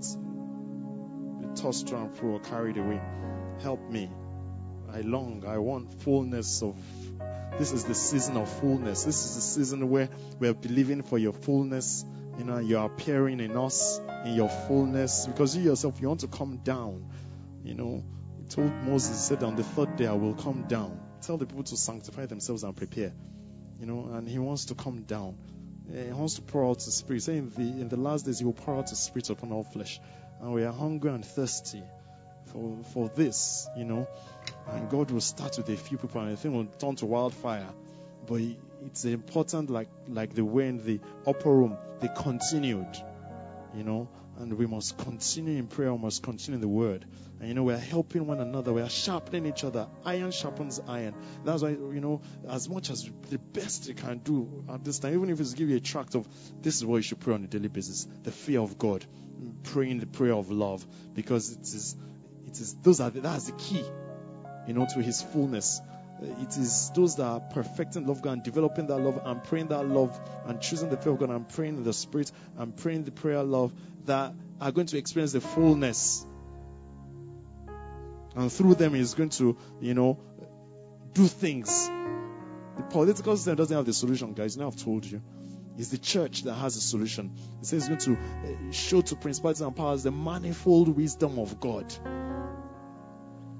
be tossed to and fro or carried away. Help me. I long, I want fullness of, this is the season of fullness. This is the season where we're believing for your fullness, you know, you're appearing in us, in your fullness, because you yourself, you want to come down, you know. He told Moses, he said, on the third day I will come down. Tell the people to sanctify themselves and prepare, you know, and he wants to come down. He wants to pour out his Spirit. Say in the, in the last days he will pour out his Spirit upon all flesh. And we are hungry and thirsty for, for this, you know. And God will start with a few people and the thing will turn to wildfire. But it's important, like like the way in the upper room, they continued, you know. And we must continue in prayer, we must continue in the word. And you know, we are helping one another, we are sharpening each other. Iron sharpens iron. That's why, you know, as much as the best you can do at this time, even if it's give you a tract of this is what you should pray on a daily basis, the fear of God, praying the prayer of love, because it is it is those are the, that's the key, you know, to his fullness. It is those that are perfecting love of God and developing that love and praying that love and choosing the fear of God and praying in the Spirit and praying the prayer love that are going to experience the fullness. And through them, he's going to, you know, do things. The political system doesn't have the solution, guys. Now I've told you. It's the church that has the solution. It says it's going to show to principalities and powers the manifold wisdom of God.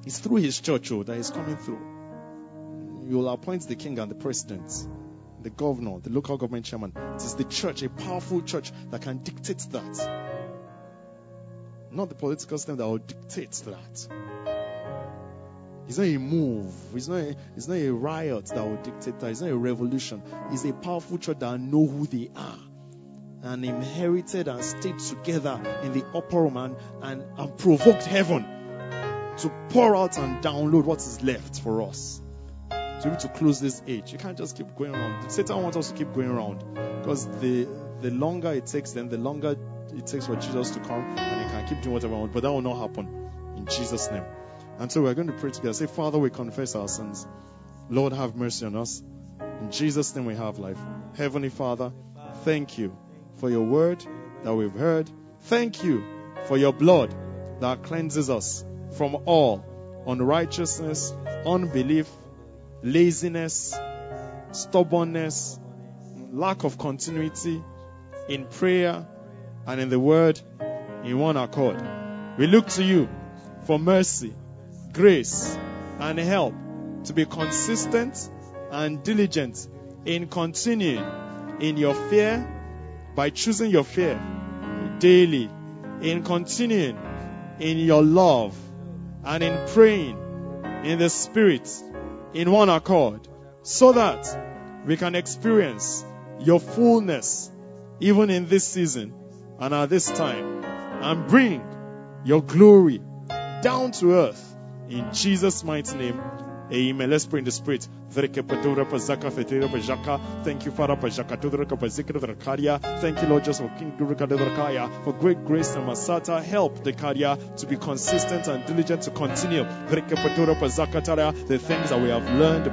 It's through his church oh, that is coming through. You will appoint the king and the president, the governor, the local government chairman. It is the church, a powerful church, that can dictate that. Not the political system that will dictate that. It's not a move. It's not a, it's not a riot that will dictate that. It's not a revolution. It's a powerful church that know who they are and inherited and stayed together in the upper room and, and, and provoked heaven to pour out and download what is left for us. To be able to close this age. You can't just keep going around. Satan wants us to keep going around. Because the, the longer it takes, then the longer it takes for Jesus to come, and he can keep doing whatever he wants. But that will not happen. In Jesus' name. And so we're going to pray together. Say, Father, we confess our sins. Lord, have mercy on us. In Jesus' name we have life. Heavenly Father, thank you for your word that we've heard. Thank you for your blood that cleanses us from all unrighteousness, unbelief, laziness, stubbornness, lack of continuity in prayer and in the word in one accord. We look to you for mercy, grace, and help to be consistent and diligent in continuing in your fear by choosing your fear daily, in continuing in your love and in praying in the Spirit in one accord, so that we can experience your fullness even in this season and at this time, and bring your glory down to earth in Jesus' mighty name. Amen. Let's pray in the Spirit. Thank you, Father. Thank you, Lord, just for King for great grace and Masata. Help the Karia to be consistent and diligent to continue the things that we have learned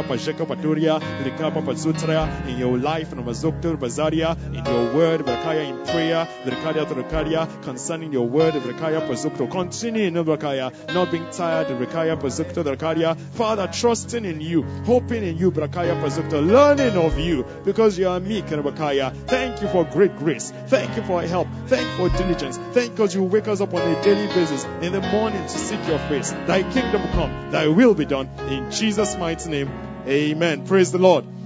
in your life and in your word, in prayer, concerning your word, continue not being tired, Father, trusting in you, hoping in you, learning of you, because you are meek and Thank you for great grace. Thank you for help. Thank you for diligence. Thank you because you wake us up on a daily basis in the morning to seek your face. Thy kingdom come, thy will be done. In Jesus' mighty name, amen. Praise the Lord.